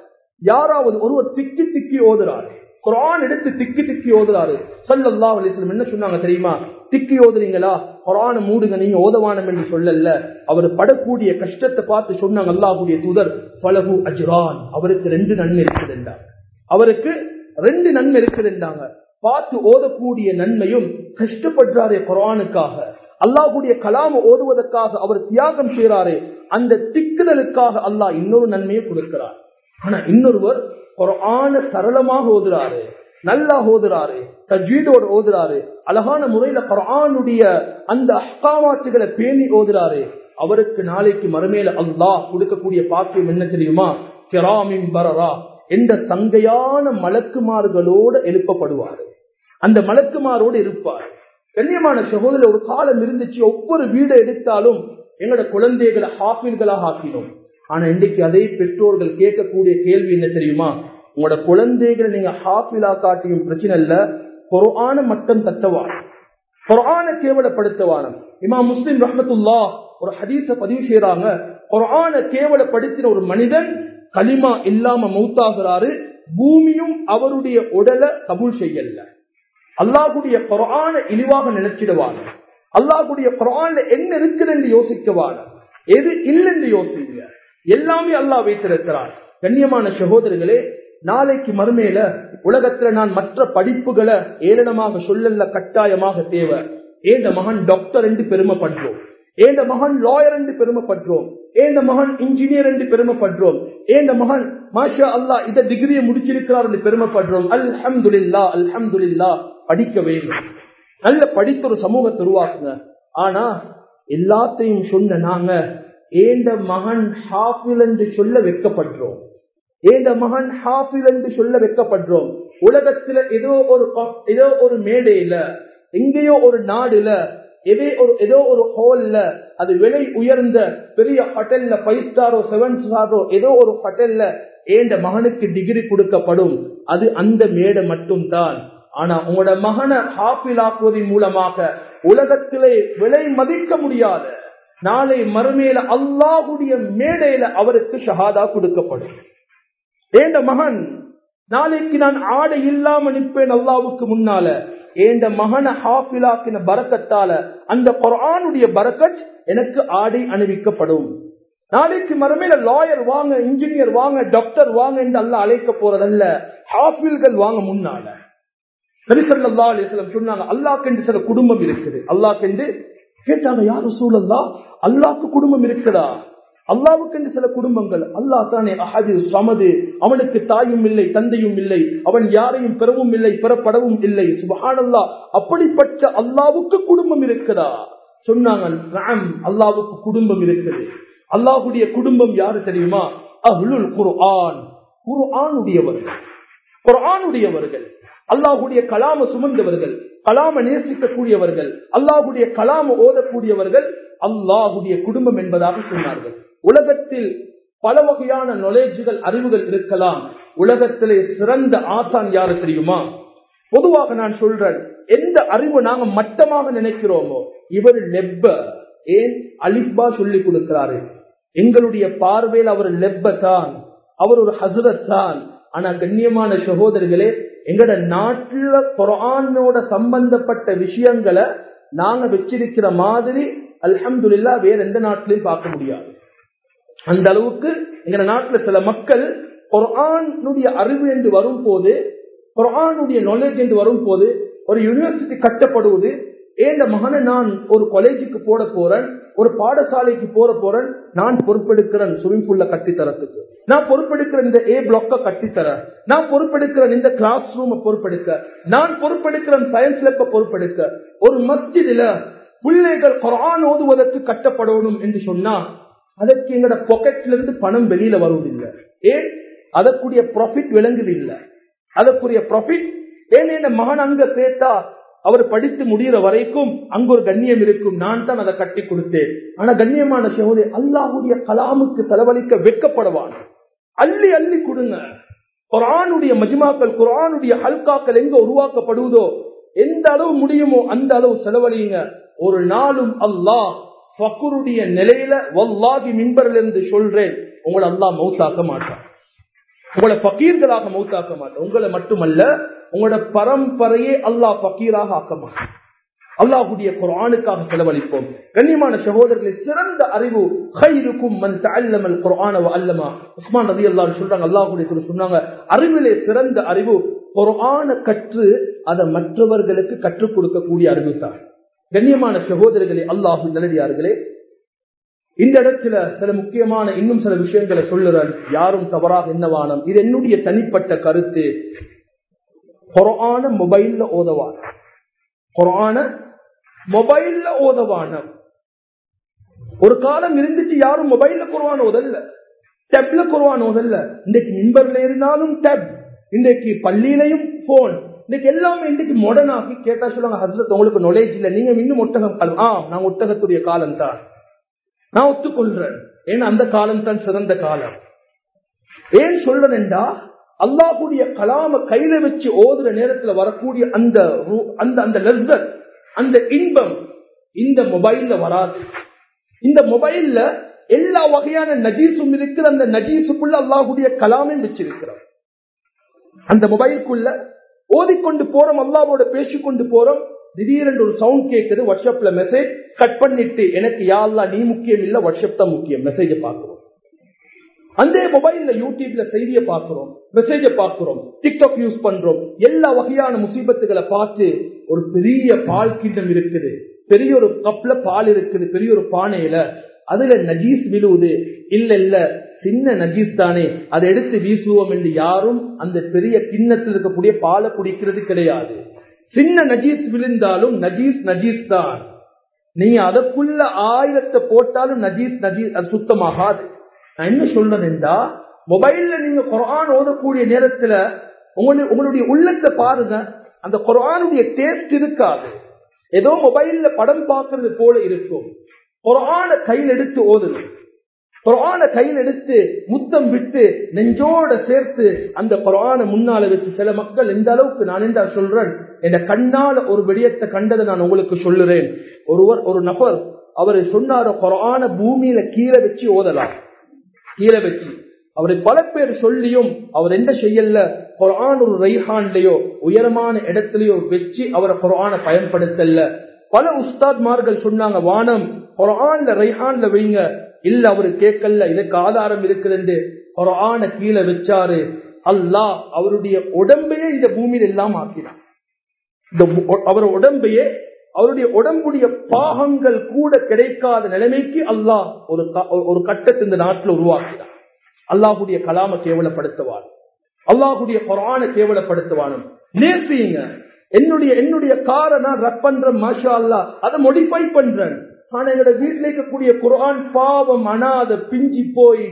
யாராவது ஒருவர் திக்கி திக்கி ஓதுறாரு, குர்ஆன் எடுத்து திக்கி திக்கி ஓதுறாரு. ஸல்லல்லாஹு அலைஹி வஸல்லம் என்ன சொன்னாங்க தெரியுமா? திக்கி ஓதுறீங்களா, குர்ஆனை மூடுங்க, நீங்க ஓதவானம் என்று சொல்லல. அவர் படக்கூடிய கஷ்டத்தை பார்த்து சொன்னாங்க அல்லாஹ்வுடைய தூதர், ஃபலஹு அஜ்ரான், அவருக்கு 2 நன்மை இருக்குது என்றாங்க. அவருக்கு 2 நன்மை இருக்குது என்றாங்க. பார்த்து ஓதக்கூடிய நன்மையும், கஷ்டப்படுறாரே குர்ஆனுக்காக, அல்லாஹ்வுடைய கலாம ஓதுவதற்காக அவர் தியாகம் செய்யறாரு, அந்த திக்குதலுக்காக அல்லாஹ் இன்னொரு நன்மையை கொடுக்கிறார். ஆனா இன்னொருவர் குர்ஆனை சரளமாக ஓதுறாரு, நல்லா ஓதுறாரு, தஜ்வீதோட ஓதுறாரு, அழகான முறையில குர்ஆனுடைய அந்த அஹ்காமாத்துகளை பேணி ஓதுறாரு. அவருக்கு நாளைக்கு மறுமையில அல்லாஹ் கொடுக்கக்கூடிய பாக்கியம் என்ன தெரியுமா? கிராமின் பரரா என்ற தங்கையான மலக்குமார்களோடு எழுப்பப்படுவார். அந்த மலக்குமாரோடு இருப்பார். கண்ணியமான சகோதரர், ஒரு காலம் இருந்துச்சு, ஒவ்வொரு வீடை எடுத்தாலும் எங்களோட குழந்தைகளை ஹாஃபில்களாக ஆக்கினோம். ஆனா இன்றைக்கு அதே பெற்றோர்கள் கேட்கக்கூடிய கேள்வி என்ன தெரியுமா? உங்களோட குழந்தைகளை நீங்க ஹாஃபிலா காட்டியும் பிரச்சனை இல்ல, குர்ஆனை மட்டும் தட்டவான, குர்ஆனை கேவலப்படுத்தவான. இமாம் முஸ்லிம் ரஹ்மத்துல்லாஹ் ஒரு ஹதீஸை பதிவு செய்யறாங்க, குர்ஆனை கேவலப்படுத்தின ஒரு மனிதன் கலிமா இல்லாம மௌத்தாகிறாரு, பூமியும் அவருடைய உடலை கபூல் செய்யல. அல்லாஹ்வுடைய குர்ஆனை இழிவாக நினைச்சிடுவாங்க, அல்லாஹ்வுடைய குர்ஆன்ல என்ன இருக்குது என்று யோசிக்கவான, எது இல்லை என்று யோசிங்க. எல்லாமே அல்லாஹ் வைத்திருக்கிறார். கண்ணியமான சகோதரர்களே, நாளைக்கு மறுமையில உலகத்துல நான் மற்ற படிப்புகளை ஏளனமாக சொல்லல, கட்டாயமாக தேவை. ஏந்த மகன் டாக்டர் என்று பெருமைப்படுறோம், ஏந்த மகன் லாயர் என்று பெருமைப்படுறோம், ஏந்த மகன் இன்ஜினியர் என்று பெருமைப்படுறோம், ஏந்த மகன் மாஷா அல்லாஹ் இந்த டிகிரியை முடிச்சிருக்கிறார் என்று பெருமைப்படுறோம். அல்ஹம்துலில்லாஹ், அல்ஹம்துலில்லாஹ். படிக்க வேண்டும், நல்ல படித்த ஒரு சமூகத்தை உருவாக்குங்க. ஆனா எல்லாத்தையும் சொன்ன நாங்க ஏந்த மகன் ஹாஃபில் என்று சொல்ல வெட்கப்படுறோம், ஏந்த மகன் ஹாஃபில் என்று சொல்ல வெட்கப்படுறோம். உலகத்துல ஏதோ ஒரு மேடையில, எங்கேயோ ஒரு நாடுல, ஏதோ ஒரு ஹோல்ல, அது விலை உயர்ந்த பெரிய ஹோட்டல்ல, 5 ஸ்டாரோ 7 ஸ்டாரோ ஏதோ ஒரு ஹோட்டல்ல ஏந்த மகனுக்கு டிகிரி கொடுக்கப்படும். அது அந்த மேடை மட்டும் தான். ஆனா உங்களோட மகனை ஹாஃபில் ஆக்குவதன் மூலமாக உலகத்திலே விலை மதிக்க முடியாத நாளை மறுமையில அல்லாஹ்வுடைய மேடையில அவருக்கு ஷஹாதா கொடுக்கப்படும். ஏண்ட மகன் நாளைக்கு நான் ஆடை இல்லாம நிற்பேன் அல்லாஹ்வுக்கு முன்னால. ஏண்ட மகனை ஹாஃபிலாக்கின பரக்கத்தால அந்த குர்ஆனுடைய பரக்கத் எனக்கு ஆடை அணிவிக்கப்படும். நாளைக்கு மறுமையில லாயர் வாங்க, இன்ஜினியர் வாங்க, டாக்டர் வாங்க என்று அல்லாஹ் அழைக்க போறதல்ல, ஹாஃபில்கள் வாங்க முன்னால. நபி ஸல்லல்லாஹு அலைஹி வஸல்லம் சொன்னாங்க, அல்லாஹ்க்கு சில குடும்பம் இருக்குது. அல்லாஹ்க்கு கேட்டாங்க, யா ரசூலல்லாஹ், அல்லாஹ்க்கு குடும்பம் இருக்குதா? அல்லாஹ்வுக்கு சில குடும்பங்கள். அல்லாஹ் தானே அஹது ஸமது, அவனுக்கு தாயும் இல்லை தந்தையும் இல்லை, அவன் யாரையும் பெறவும் இல்லை பெறப்படவும் இல்லை. சுப்ஹானல்லாஹ், அப்படிப்பட்ட அல்லாஹ்வுக்கு குடும்பம் இருக்குதா? சொன்னாங்க, நஅம், அல்லாஹ்வுக்கு குடும்பம் இருக்குது. அல்லாஹ்வுடைய குடும்பம் யாரு தெரியுமா? அஹ்லுல் குர்ஆன், குர்ஆனுடையவர்கள், குர்ஆனுடையவர்கள், அல்லாஹ்வுடைய கலாம சுமந்தவர்கள், கலாம நேசிக்கக்கூடியவர்கள், அல்லாஹ்வுடைய கலாம ஓதக்கூடியவர்கள் அல்லாஹ்வுடைய குடும்பம் என்பதாக சொன்னார்கள். உலகத்தில் பல வகையான நாலேஜ்கள், அறிவுகள் இருக்கலாம். உலகத்திலே சிறந்த ஆசான் யாரு தெரியுமா? பொதுவாக நான் சொல்றேன், எந்த அறிவு நாங்க மட்டமாக நினைக்கிறோமோ, இவர் லெப்ப, ஏன் அலிஃபா சொல்லி கொடுக்கிறாரு. எங்களுடைய பார்வையில் அவர் லெப்ப தான், அவர் ஒரு ஹஸ்ரத் தான். ஆனா கண்ணியமான சகோதரர்களே, எங்கட நாட்டுல குர்ஆனோட சம்பந்தப்பட்ட விஷயங்களை நாங்க வச்சிருக்கிற மாதிரி அல்ஹம்துலில்லாஹ் வேற எந்த நாட்டிலையும் பார்க்க முடியாது. அந்த அளவுக்கு எங்க நாட்டுல சில மக்கள் குர்ஆனுடைய அறிவு என்று வரும் போது, குர்ஆனுடைய நாலேஜ் என்று வரும் போது, ஒரு யூனிவர்சிட்டி கட்டப்படுவது, ஏந்த மகனை நான் ஒரு காலேஜுக்கு போட போறேன், ஒரு பாடசாலைக்கு போறேன், நான் பொறுப்பெடுக்கிறேன் ஸ்விமிங் பூல்ல கட்டித்தரத்துக்கு, நான் பொறுப்பெடுக்கிறேன் இந்த ஏ பிளாக்க கட்டித்தர, நான் பொறுப்பெடுக்கிறேன் இந்த கிளாஸ் ரூம் பொறுப்பெடுக்க, நான் பொறுப்பெடுக்கிறேன் சயின்ஸ் லேப்ப பொறுப்பெடுக்க. ஒரு மஸ்ஜிதில பிள்ளைகள் குர்ஆன் ஓதுவதற்கு கட்டப்படணும் என்று சொன்னா அதற்கு எங்கட பாக்கெட்ல இருந்து பணம் வெளியில வருவதில்லை. ஏன்? அதற்குரிய ப்ராஃபிட் விளங்குதில்லை. அதற்குரிய ப்ராஃபிட் ஏன் மகன் அங்க சேர்த்தா அவர் படித்து முடிகிற வரைக்கும் அங்க ஒரு கண்ணியம் இருக்கும், நான் தான் அதை கட்டி கொடுத்தேன். ஆனா கண்ணியமான சகோதரி, அல்லாஹ்வுடைய கலாமுக்கு செலவழிக்க வெட்கப்படுவான். அள்ளி அள்ளி கொடுங்க. குர்ஆனுடைய மஜ்மாக்கள், குர்ஆனுடைய ஹல்காக்கள் எங்க உருவாக்கப்படுவதோ எந்த அளவு முடியுமோ அந்த அளவு செலவழியுங்க. ஒரு நாளும் அல்லாஹ் ஃபக்ருடைய நிலையில வல்லாஹி மிம்பர்ல இருந்து சொல்றேன், உங்களை அல்லாஹ் மௌத்தாக்க மாட்டான். உங்களை ஃபகீர்களாக மௌத்தாக்க மாட்டான். உங்களை மட்டுமல்ல, உங்களோட பரம்பரையே அல்லாஹ் ஃபகீராக ஆக்க மாட்டான். அல்லாஹ்வுடைய குர்ஆனுக்காக செலவழிப்போம். கண்ணியமான சகோதரர்களே, சிறந்த அறிவு கைருக்கும் மன் தஅல்லமல் குர்ஆன வ அல்லமா. உஸ்மான் ரலியல்லாஹு அன்ஹு சொல்றாங்க, அல்லாஹ்வுடைய தூதர் சொன்னாங்க, அறிவிலே சிறந்த அறிவு குர்ஆனை கற்று அதை மற்றவர்களுக்கு கற்றுக் கொடுக்கக்கூடிய அறிவு தான். கண்ணியமான சகோதரர்களே, அல்லாஹ்வின் நல்லடியார்களே, இந்த இடத்துல சில முக்கியமான இன்னும் சில விஷயங்களை சொல்லுறேன். யாரும் தவறாக என்னவானம், இது என்னுடைய தனிப்பட்ட கருத்து. குர்ஆன மொபைல்ல ஓதவான, குர்ஆன மொபைல்ல ஓதவான. ஒரு காலம் இருந்துச்சு யாரும் மொபைல்ல குர்ஆன் ஓதல்ல, டேப்ல குர்ஆன் ஓதல்ல. இன்றைக்கு மிம்பர்ல இருந்தாலும் டேப், இன்றைக்கு பள்ளியிலையும் போன், இன்னைக்கு எல்லாமே இன்றைக்கு மாடர்ன் ஆகி. கேட்டா சொல்லுவாங்க, ஹஸ்ரத் உங்களுக்கு நாலேஜ் இல்ல, நீங்க இன்னும் ஒட்டகம் காலம். நான் ஒட்டகத்துடைய காலம் தான், நான் ஒத்துக்கொள்றேன். ஏன்னா அந்த காலம் தான் சிறந்த காலம். ஏன் சொல்றேன்டா, அல்லாஹ்வுடைய கலாம கையில வச்சு ஓதுற நேரத்துல வரக்கூடிய அந்த அந்த லஸ்ஸத், அந்த இன்பம் இந்த மொபைல்ல வராது. இந்த மொபைல்ல எல்லா வகையான நஜீஸும் இருக்கிற, அந்த நஜீஸுக்குள்ள அல்லாஹ்வுடைய கலாமே வச்சிருக்கிறோம். அந்த மொபைலுக்குள்ள ஓதிக்கொண்டு போறோம், அல்லாஹ்வோட பேசிக்கொண்டு போறோம். திடீரென்று ஒரு சவுண்ட் கேட்குது, வாட்ஸ்அப்ல மெசேஜ். கட் பண்ணிட்டு எனக்கு யா அல்லாஹ் நீ முக்கியம் இல்ல, வாட்ஸ்அப் தான் முக்கியம். மெசேஜ பாக்குறோம். அந்த மொபைல்ல யூடியூப்ல செய்தியை பார்க்கிறோம், மெசேஜ பார்க்கிறோம், டிக்டாக் யூஸ் பண்றோம். எல்லா வகையான முசீபத்துகளை பார்த்து ஒரு பெரிய பால் கிண்ணம் இருக்குது, பெரிய ஒரு கப்ல பால் இருக்குது, பெரிய ஒரு பானையில அதுல நஜீஸ் விழுவுது. இல்ல இல்ல சின்ன நஜீஸ் தானே, அதை எடுத்து வீசுவோம் என்று யாரும் அந்த பெரிய கிண்ணத்தில் இருக்கக்கூடிய பாலை குடிக்கிறது கிடையாது. சின்ன நஜீஸ் விழுந்தாலும் நஜீஸ் நஜீஸ் தான். நீங்க அதற்குள்ள 1000 போட்டாலும் நஜீஸ் நஜீஸ், அது சுத்தமாகாது. நான் என்ன சொல்றேன்டா, மொபைல்ல நீங்க குர்ஆன் ஓதக்கூடிய நேரத்துல உங்களுடைய உள்ளத்தை பாருங்க, அந்த குர்ஆனுடைய டேஸ்ட் இருக்காது. ஏதோ மொபைல்ல படம் பார்க்கறது போல இருக்கும். குர்ஆனை கையில் எடுத்து ஓதுங்க, குர்ஆனை கையில் எடுத்து முத்தம் விட்டு நெஞ்சோட சேர்த்து அந்த குர்ஆனை முன்னால வச்சு. சில மக்கள் எந்த அளவுக்கு, நான் என்ன சொல்றேன், என் கண்ணால ஒரு விடயத்தை கண்டதை நான் உங்களுக்கு சொல்லுறேன். ஒரு நபர் அவரை சொன்னார, குர்ஆனை பூமியில கீழே வச்சு ஓதலாம், கீழே வச்சு. அவரை பல பேர் சொல்லியும் அவர் என்ன செய்யல, குர்ஆன் ஒரு ரைஹான்லயோ உயரமான இடத்திலேயோ வச்சு அவரை குர்ஆனை பயன்படுத்தல. பல உஸ்தாத்மார்கள் சொன்னாங்க, வானம் குர்ஆன்ல ரைஹான்ல வைங்க. இல்ல அவரு கேட்கல, இதுக்கு ஆதாரம் இருக்குது. குர்ஆனை கீழே வச்சாரு. அல்லாஹ் அவருடைய உடம்பையே இந்த பூமியில எல்லாம் ஆக்கினான். அவர் உடம்பையே, அவருடைய உடம்புடைய பாகங்கள் கூட கிடைக்காத நிலைமைக்கு அல்லாஹ் ஒரு கட்டத்தை இந்த நாட்டில் உருவாக்கினார். அல்லாஹ்வுடைய கலாம கேவலப்படுத்துவான், அல்லாஹ்வுடைய குர்ஆனை கேவலப்படுத்துவானும். நேசிங்க. என்னுடைய காரை நான் ரப் பண்றேன், மாஷா அல்லாஹ், அதை மோடிஃபை பண்றேன். ஆனா எங்களோட வீட்டில் இருக்கக்கூடிய குர்ஆன் பாவம், அனாத பிஞ்சி போய்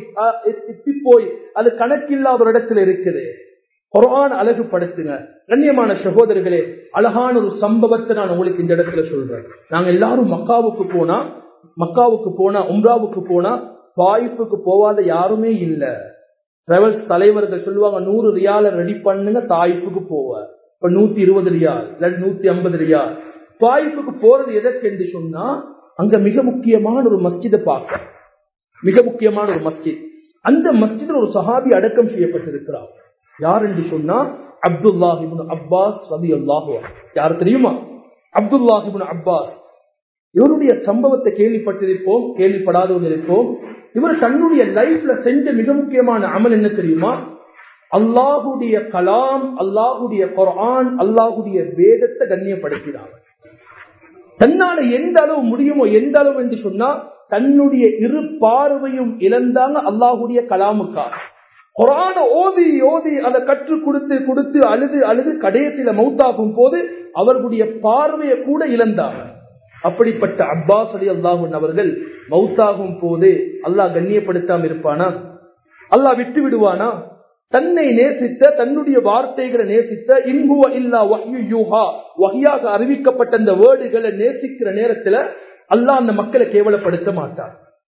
அது கணக்கில்லாத ஒரு இடத்துல இருக்குது. குர்ஆன் அழகுபடுத்துங்க. கண்ணியமான சகோதரர்களே, அழகான ஒரு சம்பவத்தை நான் உங்களுக்கு இந்த இடத்துல சொல்றேன். நாங்க எல்லாரும் மக்காவுக்கு போனா உம்ராவுக்கு போனா தாயிஃபுக்கு போவாத யாருமே இல்ல. டிராவல்ஸ் தலைவர்கள் சொல்லுவாங்க, 100 ரியால ரெடி பண்ணுங்க தாயிஃபுக்கு போவ. இப்ப 120 ரியால், 150 ரியால். தாயிஃபுக்கு போறது எதற்கு என்று சொன்னா, அங்க மிக முக்கியமான ஒரு மஸ்ஜிதை பார்க்க, மிக முக்கியமான ஒரு மஸ்ஜித். அந்த மஸ்ஜிதில் ஒரு சஹாபி அடக்கம் செய்யப்பட்டிருக்கிறார். யார் என்று சொன்னா, அப்துல்லாஹ் இப்னு அப்பாஸ் ரலியல்லாஹு அன்ஹு. யார் தெரியுமா? Abdullah ibn Abbas. இவருடைய சம்பவத்தை கேள்விப்பட்டிருப்போம், கேள்விப்படாதவங்க இருப்போம். இவர் தன்னுடைய லைஃப்ல செஞ்ச மிக முக்கியமான அமல் என்ன தெரியுமா? அல்லாஹுடைய கலாம், அல்லாஹுடைய குர்ஆன், அல்லாஹுடைய வேதத்தை கண்ணியப்படுத்தினார். தன்னால எந்த அளவு முடியுமோ, எந்த அளவு என்று சொன்னா, தன்னுடைய இரு பார்வையும் இழந்தாங்க அல்லாஹுடைய கலாமுக்காக. குர்ஆனை ஓதி ஓதி அதை கற்றுக் கொடுத்து அழுது கடைசியில மௌத்தாகும் போது அவர்களுடைய பார்வையை கூட இழந்தாங்க. அப்படிப்பட்ட அப்பாஸ் ரலியல்லாஹு அன்ஹு அவர்கள் மௌத்தாகும் போது அல்லாஹ் கண்ணியப்படுத்தாம இருப்பானா? அல்லாஹ் விட்டு விடுவானா? தன்னை நேசித்த தன்னுடைய வார்த்தைகளை நேசித்த இன்ஹுவ இல்லா வஹ்யு யூஹா வஹ்யாக அறிவிக்கப்பட்ட அந்த வேர்டுகளை நேசிக்கிற நேரத்துல அல்லாஹ் அந்த மக்களை கேவலப்படுத்த மாட்டார்.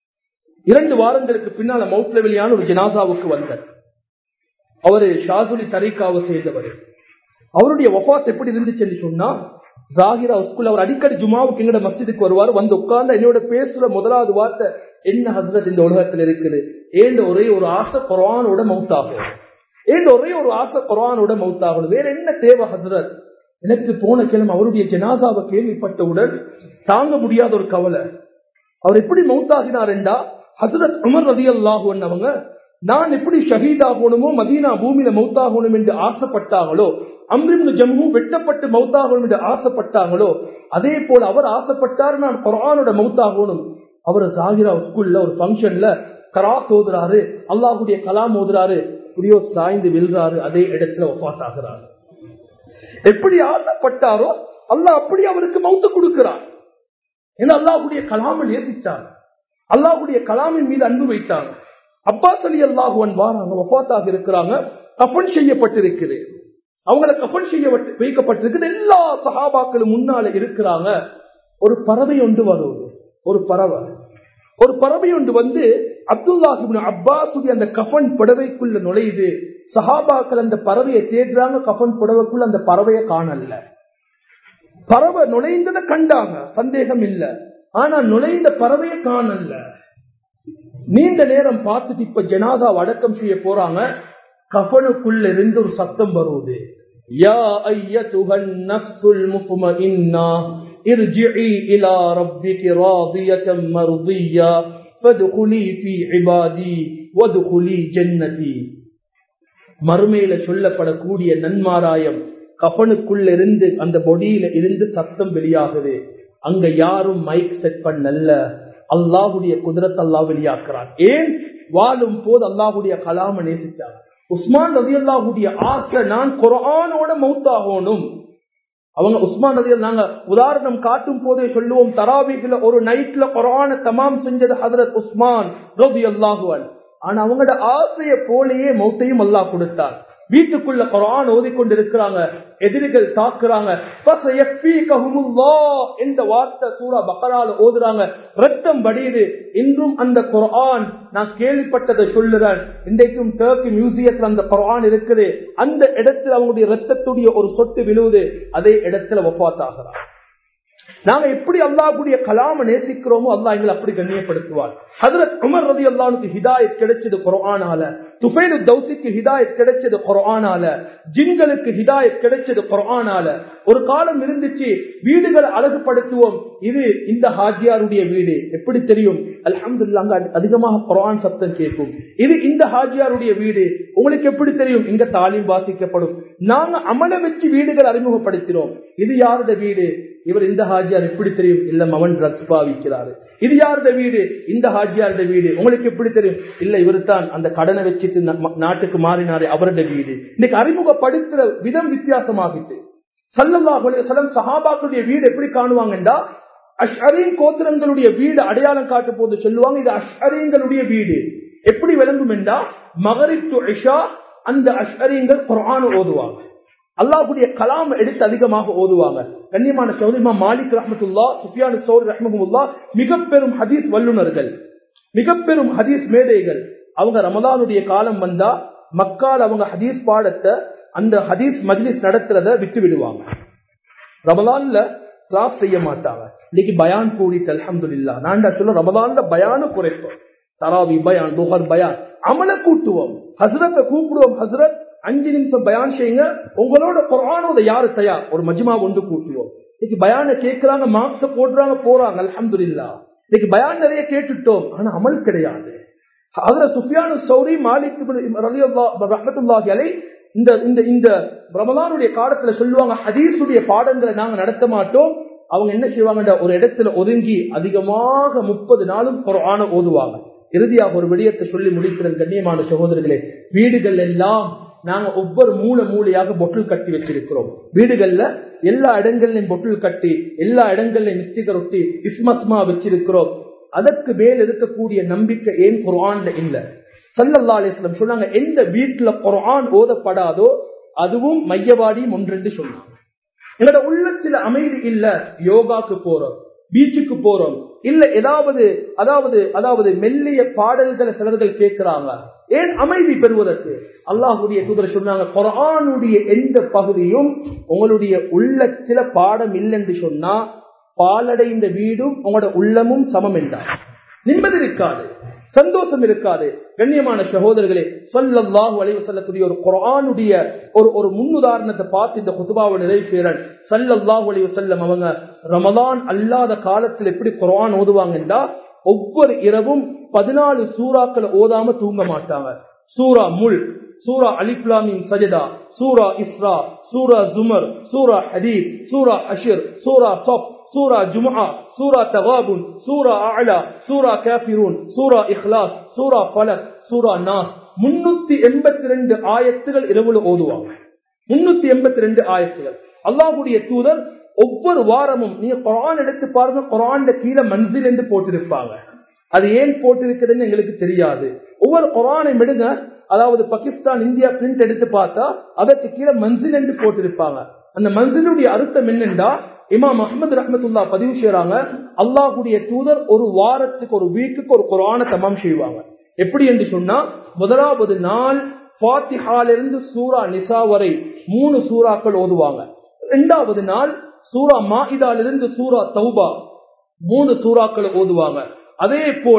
2 வாரங்களுக்கு பின்னால மவுத்ல வெளியான ஒரு ஜனாசாவுக்கு வந்தார். அவரு ஷாசுலி தரீக்காவை சேர்ந்தவர். அவருடைய வஃபாத் எப்படி இருந்துச்சுன்னு சொன்னா, ஜாகிரா ஸ்கூல் அவர் அடிக்கடி ஜுமாவுக்கு எங்கட மஸ்ஜிதுக்கு வருவார். வந்து உட்கார்ந்து என்னோட பேசுற முதலாவது வார்த்தை, என்ன ஹஸ்ரத் இந்த உலகத்தில் இருக்குது, ஏண்ட ஒரே ஒரு ஆசை குர்ஆனோட மௌத்தாகும், ஏண்ட ஒரே ஒரு ஆசை குர்ஆனோட மௌத்தாகணும், வேற என்ன தேவை ஹஸ்ரத். எனக்கு போன கிழமை அவருடைய ஜனாசாவை கேள்விப்பட்டவுடன் தாங்க முடியாத ஒரு கவலை. அவர் எப்படி மௌத்தாகினார் என்றா, ஹஸ்ரத் உமர் ரலியல்லாஹு அன்ஹு அவங்க நான் எப்படி ஷஹீதாகணுமோ மதீனா பூமியில மௌத்தாகணும் என்று ஆசைப்பட்டாங்களோ, அம்ர் இப்னு ஜம்ஹு வெட்டப்பட்டு மௌத்தாகணும் என்று ஆசைப்பட்டாங்களோ, அதே போல அவர் ஆசைப்பட்டார் நான் குர்ஆனோட மௌத்தாகணும். அவர் ஜாகிரா ஸ்கூல்ல ஒரு ஃபங்க்ஷன்ல கராத் ஓதுறாரு, அல்லாஹ்வுடைய கலாம் ஓதுறாரு, புரியோ சாய்ந்து விழுறாரு, அதே இடத்துல வஃபாத் ஆகிறார். எப்படி ஆசைப்பட்டாரோ அல்லாஹ் அப்படி அவருக்கு மௌத்து கொடுக்கிறார். ஏன்னா அல்லாஹ்வுடைய கலாமை நேசித்தார், அல்லாஹ்வுடைய கலாமின் மீது அன்பு வைத்தாங்க. அப்பாஸ் ரலியல்லாஹு அன்ஹு வாராங்க, வஃபாத்தாக இருக்கிறாங்க, கஃபன் செய்யப்பட்டிருக்குது. அவங்கள கஃபன் செய்ய வைக்கப்பட்டிருக்குது. எல்லா சஹாபாக்களும் முன்னால இருக்கிறாங்க. ஒரு பறவை ஒன்று வருவது, ஒரு பறவை ஒன்று வந்து அப்துல்லாஹ் இப்னு அப்பாஸ் அந்த கஃபன் புடவைக்குள்ள நுழையுது. சஹாபாக்கள் அந்த பறவையை தேடுறாங்க, கஃபன் புடவைக்குள்ள அந்த பறவையை காணல. பறவை நுழைந்ததை கண்டாங்க, சந்தேகம் இல்ல, ஆனா நுழைந்த பறவையை காணல. நீண்ட நேரம் பார்த்துட்டு இப்ப ஜனாதா அடக்கம் செய்ய போறாங்க. கஃபனுக்குள்ள இருந்து ஒரு சத்தம் வருவது, யா அய்யதுஹன் நஃப்ஸுல் முத்மஇன்னா இர்ஜிஇ இலா ரப்பிகி ராதியத்தன் மர்திய்யா ஃபத்குலி ஃபீ இபாதி வத்குலி ஜன்னதி. மறுமையில சொல்லப்படக்கூடிய நன்மாராயம் கஃபனுக்குள்ள இருந்து, அந்த பொடியில இருந்து சத்தம் வெளியாகுது. அங்க யாரும் மைக் செட் பண்ணல, அல்லாஹ்வுடைய குத்ரத் அல்லாஹ் வெளியாக்குறான். ஏன்? வாழும் போது அல்லாஹ்வுடைய கலாம நேசிச்சாங்க. உஸ்மான் ரலியல்லாஹுடைய ஆசை, நான் குர்ஆனோட மௌத்தாகணும். அவங்க உஸ்மான் ரலியல்லாஹு, நாங்க உதாரணம் காட்டும் போதே சொல்லுவோம், தராவீஹ்ல ஒரு நைட்ல குர்ஆனை தமாம் செஞ்சது ஹஜ்ரத் உஸ்மான் ரலியல்லாஹு அன்ஹு. ஆனா அவங்களோட ஆசையை போலயே மௌத்தையும் அல்லாஹ் கொடுத்தார். வீட்டுக்குள்ள குர்ஆன் ஓதிக்கொண்டிருக்கிறாங்க, எதிரிகள் தாக்குறாங்க. இந்த வார்த்தை சூரா பக்ரால ஓதுறாங்க, ரத்தம் வடியுது. இன்றும் அந்த குர்ஆன் நான் கேள்விப்பட்டதை சொல்லுறேன். இன்றைக்கும் டர்க்கி மியூசியத்துல அந்த குர்ஆன் இருக்குது. அந்த இடத்துல அவங்களுடைய ரத்தத்துடைய ஒரு சொட்டு விழுவுது, அதே இடத்துல வஃபாத் ஆகிறார். நாங்க எப்படி அல்லாஹ்வுடைய கலாம நேசிக்கிறோமோ அல்லாஹ் எங்களை அப்படி கண்ணியப்படுத்துவார். ஹஜ்ரத் உமர் ரலியல்லாஹு அன்ஹு ஹிதாயத் கிடைச்சது குர்ஆனால, துஃபைல் தௌசிக்கு ஹிதாயத் கிடைச்சது குர்ஆனால, ஜின்களுக்கு ஹிதாயத் கிடைச்சது குர்ஆனால. ஒரு காலம் இருந்துச்சு, வீடுகளை அழகுபடுத்துவோம், இது இந்த ஹாஜியாருடைய வீடு, எப்படி தெரியும்? அல்ஹம்துலில்லாஹ், அங்க அதிகமாக குர்ஆன் சத்தம் கேட்கும். இது இந்த ஹாஜியாருடைய வீடு, உங்களுக்கு எப்படி தெரியும்? இங்க தாலீம் வாசிக்கப்படும். நாங்க அமல வச்சு வீடுகள் அறிமுகப்படுத்தினோம். இது யாருடைய வீடு? இவர் இந்த ஹாஜியார், எப்படி தெரியும்? இல்ல அவன் ட்ரக்ஸ் பாவிக்கிறாரு. இது யாருடைய வீடு? இந்த ஹாஜியாருடைய வீடு, உங்களுக்கு எப்படி தெரியும்? இல்ல இவர் தான் அந்த கடனை வச்சுட்டு நாட்டுக்கு மாறினாரு, அவருடைய வீடு. இன்னைக்கு அறிமுகப்படுத்துற விதம் வித்தியாசமாகிட்டு. ஸல்லல்லாஹு அலைஹி வஸல்லம் சஹாபாக்களுடைய வீடு எப்படி காணுவாங்கண்டா, அஷ்அரீன் கோத்திரங்களுடைய வீடு அடையாளம் காட்டும் போது சொல்லுவாங்க, இது அஷ்அரீன்களுடைய வீடு. எப்படி விளங்கும் என்றா, மகரிப் டு இஷா அந்த அஷ்அரீன்கள் குர்ஆன் ஓதுவாங்க, அல்லாஹ்வுடைய கலாம் எடுத்து அதிகமாக ஓதுவாங்க. கண்ணியமான சௌரி இமாம் மாலிக் ரஹ்மத்துல்லாஹ், சுஃபியான் ஸௌரி ரஹ்மஹுல்லாஹ் மிக பெரும் ஹதீஸ் வல்லுநர்கள், மிக பெரும் ஹதீஸ் மேதைகள். அவங்க ரமலானுடைய காலம் வந்தா மக்கால் அவங்க ஹதீஸ் பாடத்தை, அந்த ஹதீஸ் மஜ்லிஸ் நடத்துறத விட்டு விடுவாங்க. ரமலான்ல கிளாஸ் செய்ய மாட்டாங்க. இன்னைக்கு பயான் கூடிட்டு அல்ஹம்துலில்லாஹ். நான் சொல்ல ரமலான்ல பயானு குறைப்போம், தராவி பயான், துஹர் பயான், அமல கூட்டுவோம். ஹஸ்ரத்தை கூப்பிடுவோம், ஹஸ்ரத் 5 நிமிஷம் பயான் செய்யுங்க, உங்களோட குர்ஆனோட யாரு தயார், ஒரு மஜ்மா ஒன்று கூட்டுவோம். இன்னைக்கு பயான கேட்கிறாங்க, மார்க்ஸ் போடுறாங்க, போறாங்க. அல்ஹம்துலில்லாஹ், இன்னைக்கு பயான் நிறைய கேட்டுட்டோம், ஆனா அமல் கிடையாது. ஹஜ்ரத் சுஃபியான் ஸௌரி, மாலிக் ரலியல்லாஹு ரஹ்மத்துல்லாஹி அலைஹி இந்த ரமலானுடைய காலத்துல சொல்லுவாங்க, ஹதீஸுடைய பாடங்களை நாங்க நடத்த மாட்டோம். அவங்க என்ன செய்வாங்க, ஒரு இடத்துல ஒதுங்கி அதிகமாக 30 நாளும் குர்ஆனை ஓதுவாங்க. இறுதியாக ஒரு விடயத்தை சொல்லி முடிக்கிறேன் கண்ணியமான சகோதரர்களே. வீடுகள் எல்லாம் நாங்க ஒவ்வொரு மூலையாக பொட்டில் கட்டி வச்சிருக்கிறோம். வீடுகள்ல எல்லா இடங்கள்லயும் பொட்டில் கட்டி, எல்லா இடங்கள்லயும் மிஸ்டிகர் ஒட்டி, இஸ்மஸ்மா வச்சிருக்கிறோம். அதற்கு மேல் இருக்கக்கூடிய நம்பிக்கை ஏன் குர்ஆன்ல இல்ல? ஸல்லல்லாஹு அலைஹி வஸல்லம் சொன்னாங்க, எந்த வீட்டுல குர்ஆன் ஓதப்படாதோ அதுவும் மையவாடியும் ஒன்றென்று சொன்னாங்க. எங்களோட உள்ளத்துல அமைதி இல்ல, யோகாக்கு போறோம், பீச்சுக்கு போறோம், இல்ல அதாவது மெல்லிய பாடல்களை சிலர்கள் கேட்கிறாங்க. ஏன்? அமைதி பெறுவதற்கு. அல்லாஹ்வுடைய தூதர் சொன்னாங்க, குர்ஆனுடைய எந்த பகுதியும் உங்களுடைய உள்ளத்துல பாடம் இல்லைன்னு சொன்னா பாலடைந்த வீடும் உங்களோட உள்ளமும் சமம் என்றார். நிம்மதி இருக்காது, சந்தோஷம் இருக்காது. கண்ணியமான சகோதரர்களே, ஸல்லல்லாஹு அலைஹி வஸல்லத்துடைய ஒரு குர்ஆனுடைய ஒரு முன்னுதாரணத்தை பார்த்து இந்த குதுபாவை நிறைவு செய்றேன். ஸல்லல்லாஹு அலைஹி வஸல்லம் அவங்க ரமலான் அல்லாத காலத்தில் எப்படி குர்ஆன் ஓதுவாங்கன்னா, ஒவ்வொரு இரவும் 14 சூறாக்களை ஓதாம தூங்க மாட்டாங்க. சூரா முல்க், சூரா அலிஃப் லாம் மீம் சஜதா, சூரா இஸ்ரா, சூரா ஜுமர், சூரா ஹதீத், சூரா அஷ்ர், சூரா ஸஃப், சூரா ஜும்ஆ, சூரா தகாபுன், சூரா அஅலா, சூரா காஃபிரூன், சூரா இக்லாஸ், சூரா ஃபலக், சூரா நாஸ். 382 ஆயத்துகள் இரவுல ஓதுவாங்க. 382 ஆயத்துகள். அல்லாஹ்வுடைய தூதர் ஒவ்வொரு வாரமும், நீங்க குர்ஆன் எடுத்து பாருங்க, குர்ஆன்ல கீழே மன்சில் என்று போட்டிருப்பாங்க. அது ஏன் போட்டிருக்குதுன்னு எங்களுக்கு தெரியாது. ஒவ்வொரு குர்ஆனை விடுங்க, அதாவது பாகிஸ்தான் இந்தியா பிரிண்ட் எடுத்து பார்த்தா அதற்கு கீழே மன்சில் என்று போட்டிருப்பாங்க. அந்த மன்சிலுடைய அர்த்தம் என்னென்றா, இமாம் அஹ்மது ரஹ்மத்துல்லாஹ் பதிவு செய்றாங்க, அல்லாஹ்வுடைய தூதர் ஒரு வாரத்துக்கு, ஒரு வீக்குக்கு ஒரு குர்ஆனை தமாம் செய்வாங்க. எப்படி என்று சொன்னா, முதலாவது நாள் ஃபாத்திஹாலிருந்து சூரா நிசா வரை 3 சூறாக்கள் ஓதுவாங்க. இரண்டாவது நாள் சூரா மாஇதாலிருந்து சூரா தௌபா 3 சூறாக்கள் ஓதுவாங்க. அதே போல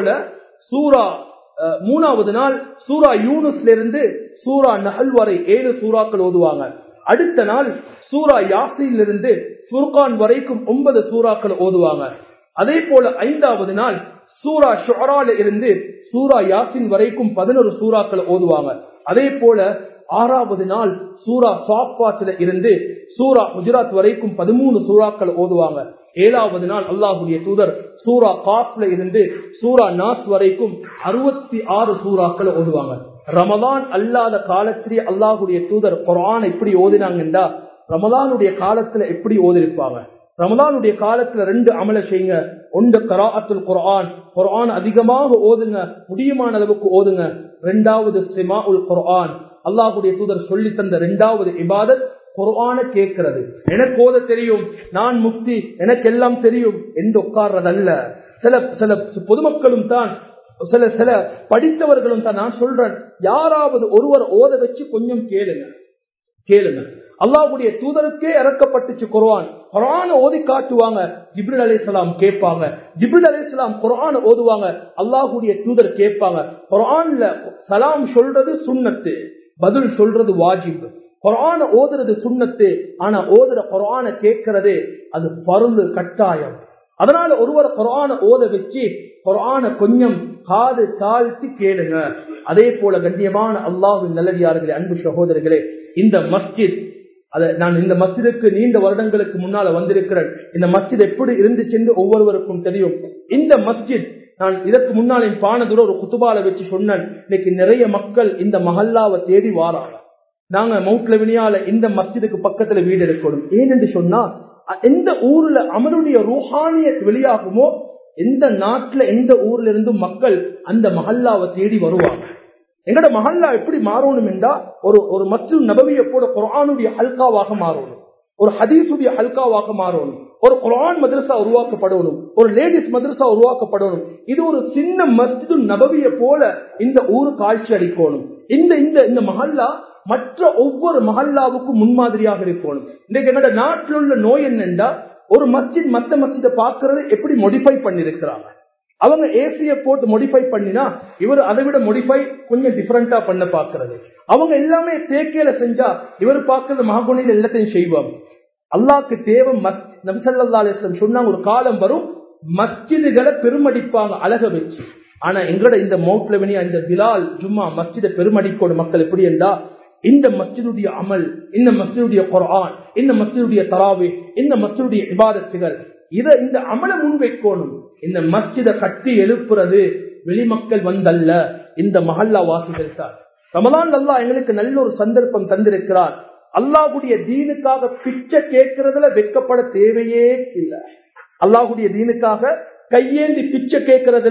மூணாவது நாள் சூரா யூனுஸ்ல இருந்து சூரா நஹல் வரை 7 சூறாக்கள் ஓதுவாங்க. அடுத்த நாள் சூரா யாசீன்ல இருந்து ஃபுர்கான் வரைக்கும் 9 சூறாக்கள் ஓதுவாங்க. அதே போல 5வது நாள் சூரா ஷுஅரால இருந்து சூரா யாசின் வரைக்கும் 11 சூறாக்கள் ஓதுவாங்க. அதே போல 6வது நாள் சூரா சாஃபாத்ல இருந்து சூரா ஹுஜராத் வரைக்கும் 13 சூறாக்கள் ஓதுவாங்க. 7வது நாள் அல்லாஹ்வுடைய தூதர் சூரா காஃப்ல இருந்து சூரா நாஸ் வரைக்கும் 66 சூறாக்கள் ஓதுவாங்க. ரமலான் அல்லாத காலத்திலே அல்லாஹ்வுடைய தூதர் குர்ஆன் எப்படி ஓதினாங்கன்றா, ரமலானுடைய காலத்துல எப்படி ஓதிருப்பாங்க. ரமலானுடைய காலத்துல 2 அமல செய்யுங்க. ஒன்று கராஅத்துல் குர்ஆன், குர்ஆன் அதிகமாக ஓதுங்க, முடியுமான அளவுக்கு ஓதுங்க. 2வது சிமாஉல் குர்ஆன், அல்லாஹ்வுடைய தூதர் சொல்லி தந்த 2வது இபாதத் குர்ஆனை கேட்கிறது. எனக்கு ஓத தெரியும், நான் முஃப்தி, எனக்கு எல்லாம் தெரியும் என்று உட்கார்றதல்ல. சில பொதுமக்களும் தான், சில படித்தவர்களும் தான். நான் சொல்றேன், யாராவது ஒருவர் ஓத வச்சு கொஞ்சம் கேளுங்க. அல்லாஹ்வுடைய தூதருக்கே இறக்கப்பட்டுச்சு குர்ஆன். குர்ஆனை ஓதி காட்டுவாங்க, ஜிப்ரீல் அலைஹிஸ்ஸலாம் கேட்பாங்க. ஜிப்ரீல் அலைஹிஸ்ஸலாம் குர்ஆனை ஓதுவாங்க, அல்லாஹ்வுடைய தூதர் கேட்பாங்க. குர்ஆன்ல சலாம் சொல்றது சுன்னத்து, பதில் சொல்றது வாஜிப். குர்ஆனை ஓதுறது சுன்னத்து, ஆனா ஓதுற குர்ஆனை கேட்கிறது அது ஃபர்து, கட்டாயம். அதனால ஒருவர் குர்ஆனை ஓத வச்சு குர்ஆனை கொஞ்சம் காது தாழ்த்தி கேளுங்க. அதே போல கண்ணியமான அல்லாஹ்வின் நல்லடியார்களே, அன்பு சகோதரர்களே, இந்த மஸ்ஜித், நான் இந்த மஸ்ஜிதுக்கு நீண்ட வருடங்களுக்கு முன்னால வந்திருக்கிறேன். இந்த மஸ்ஜித் எப்படி இருந்துச்சு ஒவ்வொருவருக்கும் தெரியும். இந்த மஸ்ஜித், நான் இதற்கு முன்னாலே பானதுல ஒரு குத்துபால வச்சு சொன்னேன், இன்னைக்கு நிறைய மக்கள் இந்த மஹல்லாவை தேடி வாராங்க. நாங்க மவுண்ட் லெவனியால இந்த மஸ்ஜிதுக்கு பக்கத்துல வீடு இருக்கணும். ஏனென்று சொன்னா, எந்த ஊர்ல அமருடைய ரூஹானியத் வெளியாகுமோ, எந்த நாட்டுல எந்த ஊர்ல இருந்தும் மக்கள் அந்த மஹல்லாவை தேடி வருவாங்க. எங்கட மஹல்லா எப்படி மாறணும் என்றா, ஒரு மஸ்ஜித் நபவியை போல குர்ஆனுடைய ஹல்காவாக மாறணும், ஒரு ஹதீஸுடைய ஹல்காவாக மாறணும், ஒரு குர்ஆன் மதரசா உருவாக்கப்படணும், ஒரு லேடிஸ் மதரசா உருவாக்கப்படணும். இது ஒரு சின்ன மஸ்ஜித் நபவியை போல இந்த ஊரு காட்சி அளிக்கணும். இந்த மஹல்லா மற்ற ஒவ்வொரு மஹல்லாவுக்கும் முன்மாதிரியாக இருக்கணும். இன்றைக்கு என்னோட நாட்டில் உள்ள நோய் என்னென்றா, ஒரு மஸ்ஜித் மற்ற மஸ்ஜிதை பார்க்கறது எப்படி மோடிஃபை பண்ணிருக்கிறாங்க. அவங்க ஏசிய போட்டு மோடிஃபை பண்ணினா இவர் அதை விட மோடிஃபை கொஞ்சம் டிஃபரெண்டா பண்ண பாக்குறது. அவங்க எல்லாமே தேக்கையில செஞ்சா இவர் பார்க்கறது மஹகுனில எல்லாத்தையும் செய்வாங்க. அல்லாஹ்க்கு தேவை. நபி ஸல்லல்லாஹு அலைஹி வஸல்லம் சொன்னாங்க, ஒரு காலம் வரும் மஸ்ஜிதுகளை பெருமடிப்பாங்க அழக வச்சு. ஆனா எங்கட இந்த மவுண்ட் லெவனியா, இந்த பிலால் ஜும்மா மஸ்ஜிதை பெருமடிக்கோட மக்கள் எப்படி என்றா, இந்த மஸ்ஜிதுடைய அமல், இந்த மஸ்ஜிதுடைய குர்ஆன், இந்த மஸ்ஜிதுடைய தராவி, இந்த மஸ்ஜிதுடைய இபாதத்துகள், இந்த அமல முன்வைக்கணும். இந்த மஸ்ஜிதை கட்டி எழுப்புறது வெளிமக்கள் வந்தல்ல, இந்த மஹல்லா வாசிகள் தான். ரமலான் அல்லாஹ் எங்களுக்கு நல்ல ஒரு சந்தர்ப்பம் தந்திருக்கிறார். அல்லாஹ்வுடைய தீனுக்காக பிச்சை கேட்கறதுல வெட்கப்பட தேவையே இல்லை. அல்லாஹ்வுடைய தீனுக்காக கையேந்தி பிச்சை கேட்கறதுல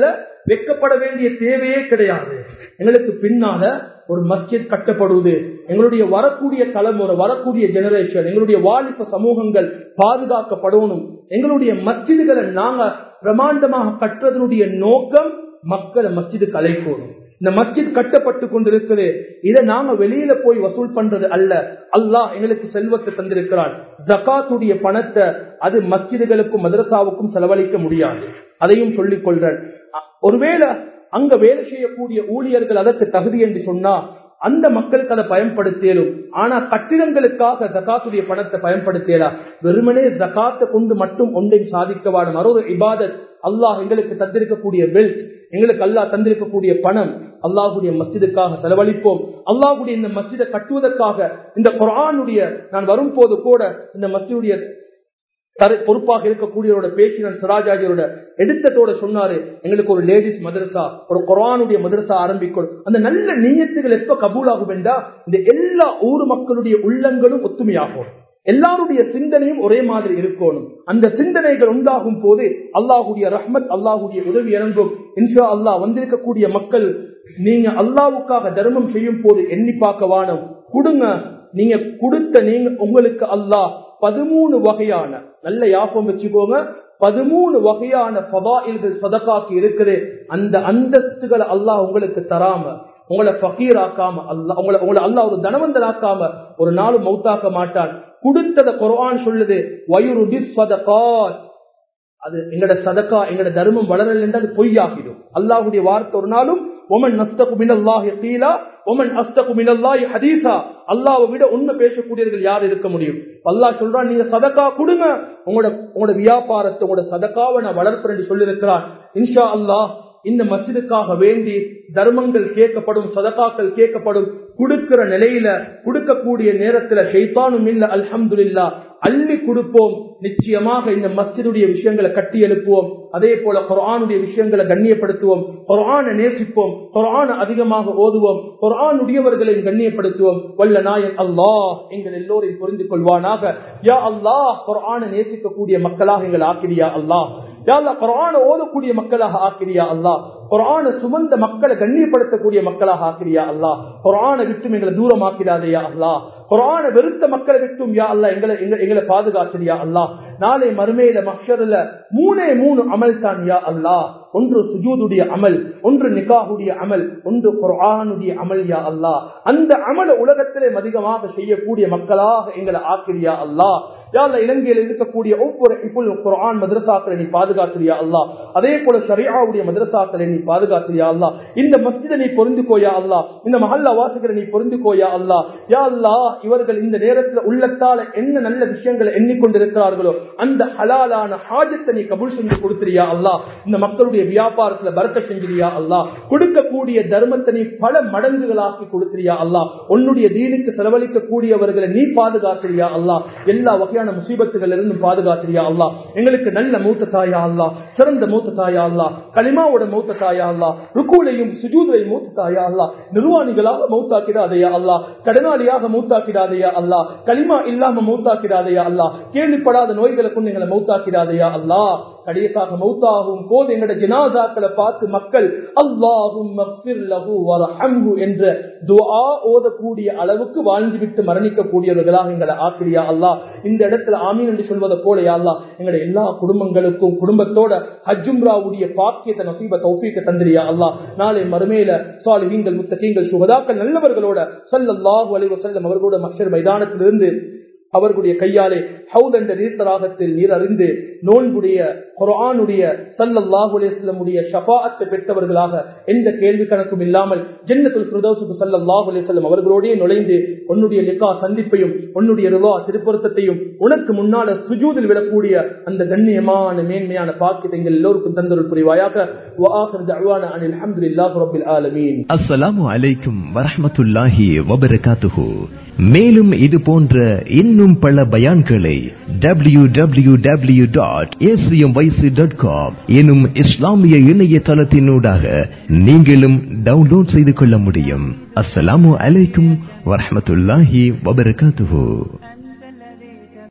வெட்கப்பட வேண்டிய தேவையே கிடையாது. எங்களுக்கு பின்னால ஒரு மஸ்ஜித் கட்டப்படுவது, எங்களுடைய வரக்கூடிய தலைமுறை, வரக்கூடிய ஜெனரேஷன், எங்களுடைய வாலிப சமூகங்கள் பாதுகாக்கப்படணும். எங்களுடைய மஸ்ஜிதுகளை நாங்க பிரமாண்டமாக கட்டுறதனுடைய நோக்கம் மக்களை மஸ்ஜிதுக்கு அழைக்கணும். இந்த மஸ்ஜித் கட்டப்பட்டு கொண்டிருக்கிறது, இதை நாங்க வெளியில போய் வசூல் பண்றது அல்ல. அல்லாஹ் எங்களுக்கு செல்வத்தை தந்திருக்கிறான். ஜகாத்துடைய பணத்தை அது மஸ்ஜிதுகளுக்கும் மதரசாவுக்கும் செலவழிக்க முடியாது. அதையும் சொல்லிக் கொள்றேன். ஒருவேளை அங்க வேலை செய்யக்கூடிய ஊழியர்கள் அதற்கு தகுதி என்று சொன்னா அந்த மக்களுக்கு அதை பயன்படுத்தலும். ஆனா கட்டிடங்களுக்காக ஜகாத்துடைய பணத்தை பயன்படுத்தலாம். வெறுமனே ஜகாத்தை கொண்டு மட்டும் ஒன்றையும் சாதிக்கவான மற்றொரு இபாதத். அல்லாஹ் எங்களுக்கு தந்திருக்கக்கூடிய வெல்த், எங்களுக்கு அல்லாஹ் தந்திருக்கக்கூடிய பணம் அல்லாஹுடைய மஸ்ஜிதுக்காக செலவழிப்போம். அல்லாஹுடைய இந்த மஸ்ஜிதை கட்டுவதற்காக இந்த குர்ஆனுடைய நான் வரும்போது கூட இந்த மஸ்ஜிதுடைய பொறுப்பாக இருக்கக்கூடியவரோட பேசினான் சிராஜாஜியோட எடுத்ததோட சொன்னாரு, எங்களுக்கு ஒரு லேடிஸ் மதரசா, ஒரு குர்ஆனுடைய மதரசா ஆரம்பிக்கணும். அந்த நல்ல நியத்துகள் எப்ப கபூலாகும் என்றா இந்த எல்லா ஊர் மக்களுடைய உள்ளங்களும் ஒத்துமையாகும், எல்லாருடைய சிந்தனையும் ஒரே மாதிரி இருக்கணும். அந்த சிந்தனைகள் உண்டாகும் போது அல்லாஹுடைய ரஹ்மத், அல்லாஹுடைய உதவி இறங்கும். இன்ஷா அல்லாஹ் வந்திருக்கக்கூடிய மக்கள் நீங்க அல்லாஹ்வுக்காக தர்மம் செய்யும் போது எண்ணி பார்க்க வானம் கொடுங்க. நீங்க கொடுத்த நீங்க உங்களுக்கு அல்லாஹ் 13 வகையான, நல்ல யாபம் வச்சுக்கோங்க, 13 வகையான ஃபதாயில்கள் சதகாக்கு இருக்குது. அந்த அந்தஸ்துகளை அல்லாஹ் உங்களுக்கு தராம, உங்களை ஃபகீர் ஆக்காம, அல்லாஹ் உங்களை அல்லாஹ் ஒரு தனவந்தன் ஆக்காம ஒரு நாள் மௌத்தாக்க மாட்டான். கொடுத்தத குர்ஆன் சொல்லுது, வயுருபிஸ் சதகாத். அது எங்கட சதகா, எங்கட தர்மம் வளரல் என்று அது பொய்யாகிடும். அல்லாஹ்வுடைய வார்த்தை ஒரு நாளும் ஒமன் அஸ்தகு மினல்லாஹி கீலா ஒமன் அஸ்தகு மினல்லாஹி ஹதீஸா. அல்லாஹ்வை விட உண்மை பேசக்கூடியவர்கள் யார் இருக்க முடியும்? அல்லாஹ் சொல்றான், நீங்க சதகா கொடுங்க, உங்களோட வியாபாரத்தை, உங்களோட சதகாவை நான் வளர்ப்பேன் சொல்லி இருக்கிறான். இன்ஷா அல்லாஹ் இந்த மஸ்ஜிதுக்காக வேண்டி தர்மங்கள் கேட்கப்படும், சதகாக்கள் கேட்கப்படும். கொடுக்கிற நிலையில, கொடுக்கக்கூடிய நேரத்துல ஷைத்தானும் இல்ல, அல்ஹம்துலில்லாஹ் அள்ளி கொடுப்போம். நிச்சயமாக இந்த மஸ்ஜிதுடைய விஷயங்களை கட்டி எழுப்புவோம். அதே போல குர்ஆனுடைய விஷயங்களை கண்ணியப்படுத்துவோம், குர்ஆனை நேசிப்போம், குர்ஆனை அதிகமாக ஓதுவோம், குர்ஆனுடையவர்களை கண்ணியப்படுத்துவோம். வல்ல நாயன் அல்லாஹ் எங்கள் எல்லோரையும் புரிந்து கொள்வானாக. யா அல்லாஹ் குர்ஆனை நேசிக்கக்கூடிய மக்களாக எங்கள் ஆக்கிரியா அல்லாஹ். யா அல்லாஹ் குர்ஆனை ஓதக்கூடிய மக்களாக ஆக்கிரியா அல்லாஹ். குர்ஆனை சுமந்த மக்களை கண்ணியப்படுத்தக்கூடிய மக்களாக ஆக்கிரியா அல்லாஹ். குர்ஆனை விட்டும் எங்களை தூரமாக்கிறாதே யா அல்லாஹ். குர்ஆனை வெறுத்த மக்களை விட்டும் யா அல்லாஹ் எங்களை பாதுகாத்தியா அல்லாஹ். நாளை மறுமையில மஹ்ஷர்ல 3 அமல் தான் யா அல்லாஹ். ஒன்று சுஜூதுடைய அமல், ஒன்று நிகாஹுடைய அமல், ஒன்று குர்ஆனுடைய அமல் யா அல்லாஹ். அந்த அமல உலகத்திலே அதிகமாக செய்யக்கூடிய மக்களாக எங்களை ஆக்கிரியா அல்லாஹ். யா அல்லாஹ் இலங்கையில் இருக்கக்கூடிய ஒவ்வொரு இப்புல் குர்ஆன் மதரசாக்களை நீ பாதுகாத்தியா அல்லாஹ். அதே போல ஷரீஆவுடைய மதரசாக்களை நீ பாதுகாத்தியா அல்லாஹ். இந்த மஸ்ஜிதை நீ பொருந்துக்கோயா அல்லாஹ். இந்த மஹல்லா வாசிகளை நீ பொருந்துக்கோயா அல்லாஹ். யா அல்லாஹ் இவர்கள் இந்த நேரத்தில் உள்ளத்தால என்ன நல்ல விஷயங்களை எண்ணிக்கொண்டிருக்கிறார்களோ அந்த ஹலாலான ஹாஜத்தை நீ கபூல் செஞ்சு கொடுத்தியா அல்லாஹ். இந்த மக்களுடைய வியாபாரத்துல பரக்கத் செஞ்சியா அல்லாஹ். கொடுக்கக்கூடிய தர்மத்தை நீ பல மடங்குகளாக்கி கொடுத்தியா அல்லாஹ். உன்னுடைய தீனுக்கு செலவழிக்க கூடியவர்களை நீ பாதுகாத்தியா அல்லாஹ். எல்லா வகையான முசீபத்துகள் இருந்து பாதுகாத்தியா அல்லாஹ். எங்களுக்கு நல்ல மூத்த தாயா அல்லாஹ், சிறந்த மூத்த தாயா அல்லாஹ், கலிமாவோட மூத்த தாயா அல்லாஹ், ருக்கூலையும் சுஜூதையும் மூத்த தாயா அல்லாஹ். நிர்வாணிகளாக மௌத்தாக்கிடாதையா அல்லாஹ், கடனாளியாக மௌத்தாக்கிடாதையா அல்லாஹ், கலிமா இல்லாம மௌத்தாக்கிடாதையா அல்லாஹ், கேள்விப்படாத நோய்களை கொண்டு எங்களை மௌத்தாக்கிடாதையா அல்லாஹ். கடையத்தாக மௌத்தாகும் போது எங்களோட ஜனாசாக்களை பார்த்து மக்கள் அல்லாஹும் மக்ஃபிர் லஹு வர்ஹம்ஹு என்ற துஆ ஓதக்கூடிய அளவுக்கு வாழ்ந்துவிட்டு மரணிக்கக்கூடியவர்களாக எங்களை ஆக்கிரியா அல்லாஹ். இந்த இடத்துல ஆமீன் என்று சொல்வதை போல யா அல்லாஹ் எங்களுடைய எல்லா குடும்பங்களுக்கும் குடும்பத்தோட ஹஜ் உம்ராவுடைய பாக்கியத்தை நசீப தௌஃபீக தந்திரியா அல்லாஹ். நாளை மறுமையில சாலிஹீன்கள், முத்தகீன்கள், சுஹதாக்கள், நல்லவர்களோட ஸல்லல்லாஹு அலைஹி வஸல்லம் அவர்களோட மஹ்ஷர் மைதானத்திலிருந்து அவர்களுடைய கையாலே ஹவுத் என்ற நீர்த்தராகத்தில் நீர் அறிந்து நோன்புடைய குர்ஆனுடைய ஸல்லல்லாஹு அலைஹி வஸல்லம் உடைய ஷஃபாஅத்தை பெற்றவர்களாக எந்த கேள்வி கணக்கும் இல்லாமல் ஜன்னத்துல் ஃபிர்தௌஸுக்கு ஸல்லல்லாஹு அலைஹி வஸல்லம் அவர்களோடே நுழைந்து உன்னுடைய லிகா சந்திப்பையும் உன்னுடைய ரிதா திருப்பொருத்தத்தையும் உனக்கு முன்னால சுஜூதில் விடக்கூடிய அந்த கண்ணியமான மேன்மையான பாக்கியத்தை எங்கள் எல்லோருக்கும் தந்தருள் புரிவாயாக. வ ஆகிரு தஅவானா அனில் ஹம்துலில்லாஹி ரப்பில் ஆலமீன். அஸ்ஸலாமு அலைக்கும் வரஹ்மத்துல்லாஹி வபரகாத்துஹு. மேலும் இது போன்ற இன்னும் பல பயான்களை www.acmyc.com எனும் இஸ்லாமிய இணையதளத்தினூடாக நீங்களும் டவுன்லோட் செய்து கொள்ள முடியும். அஸ்ஸலாமு அலைக்கும் வரஹ்மத்துல்லாஹி வபரகாத்துஹு.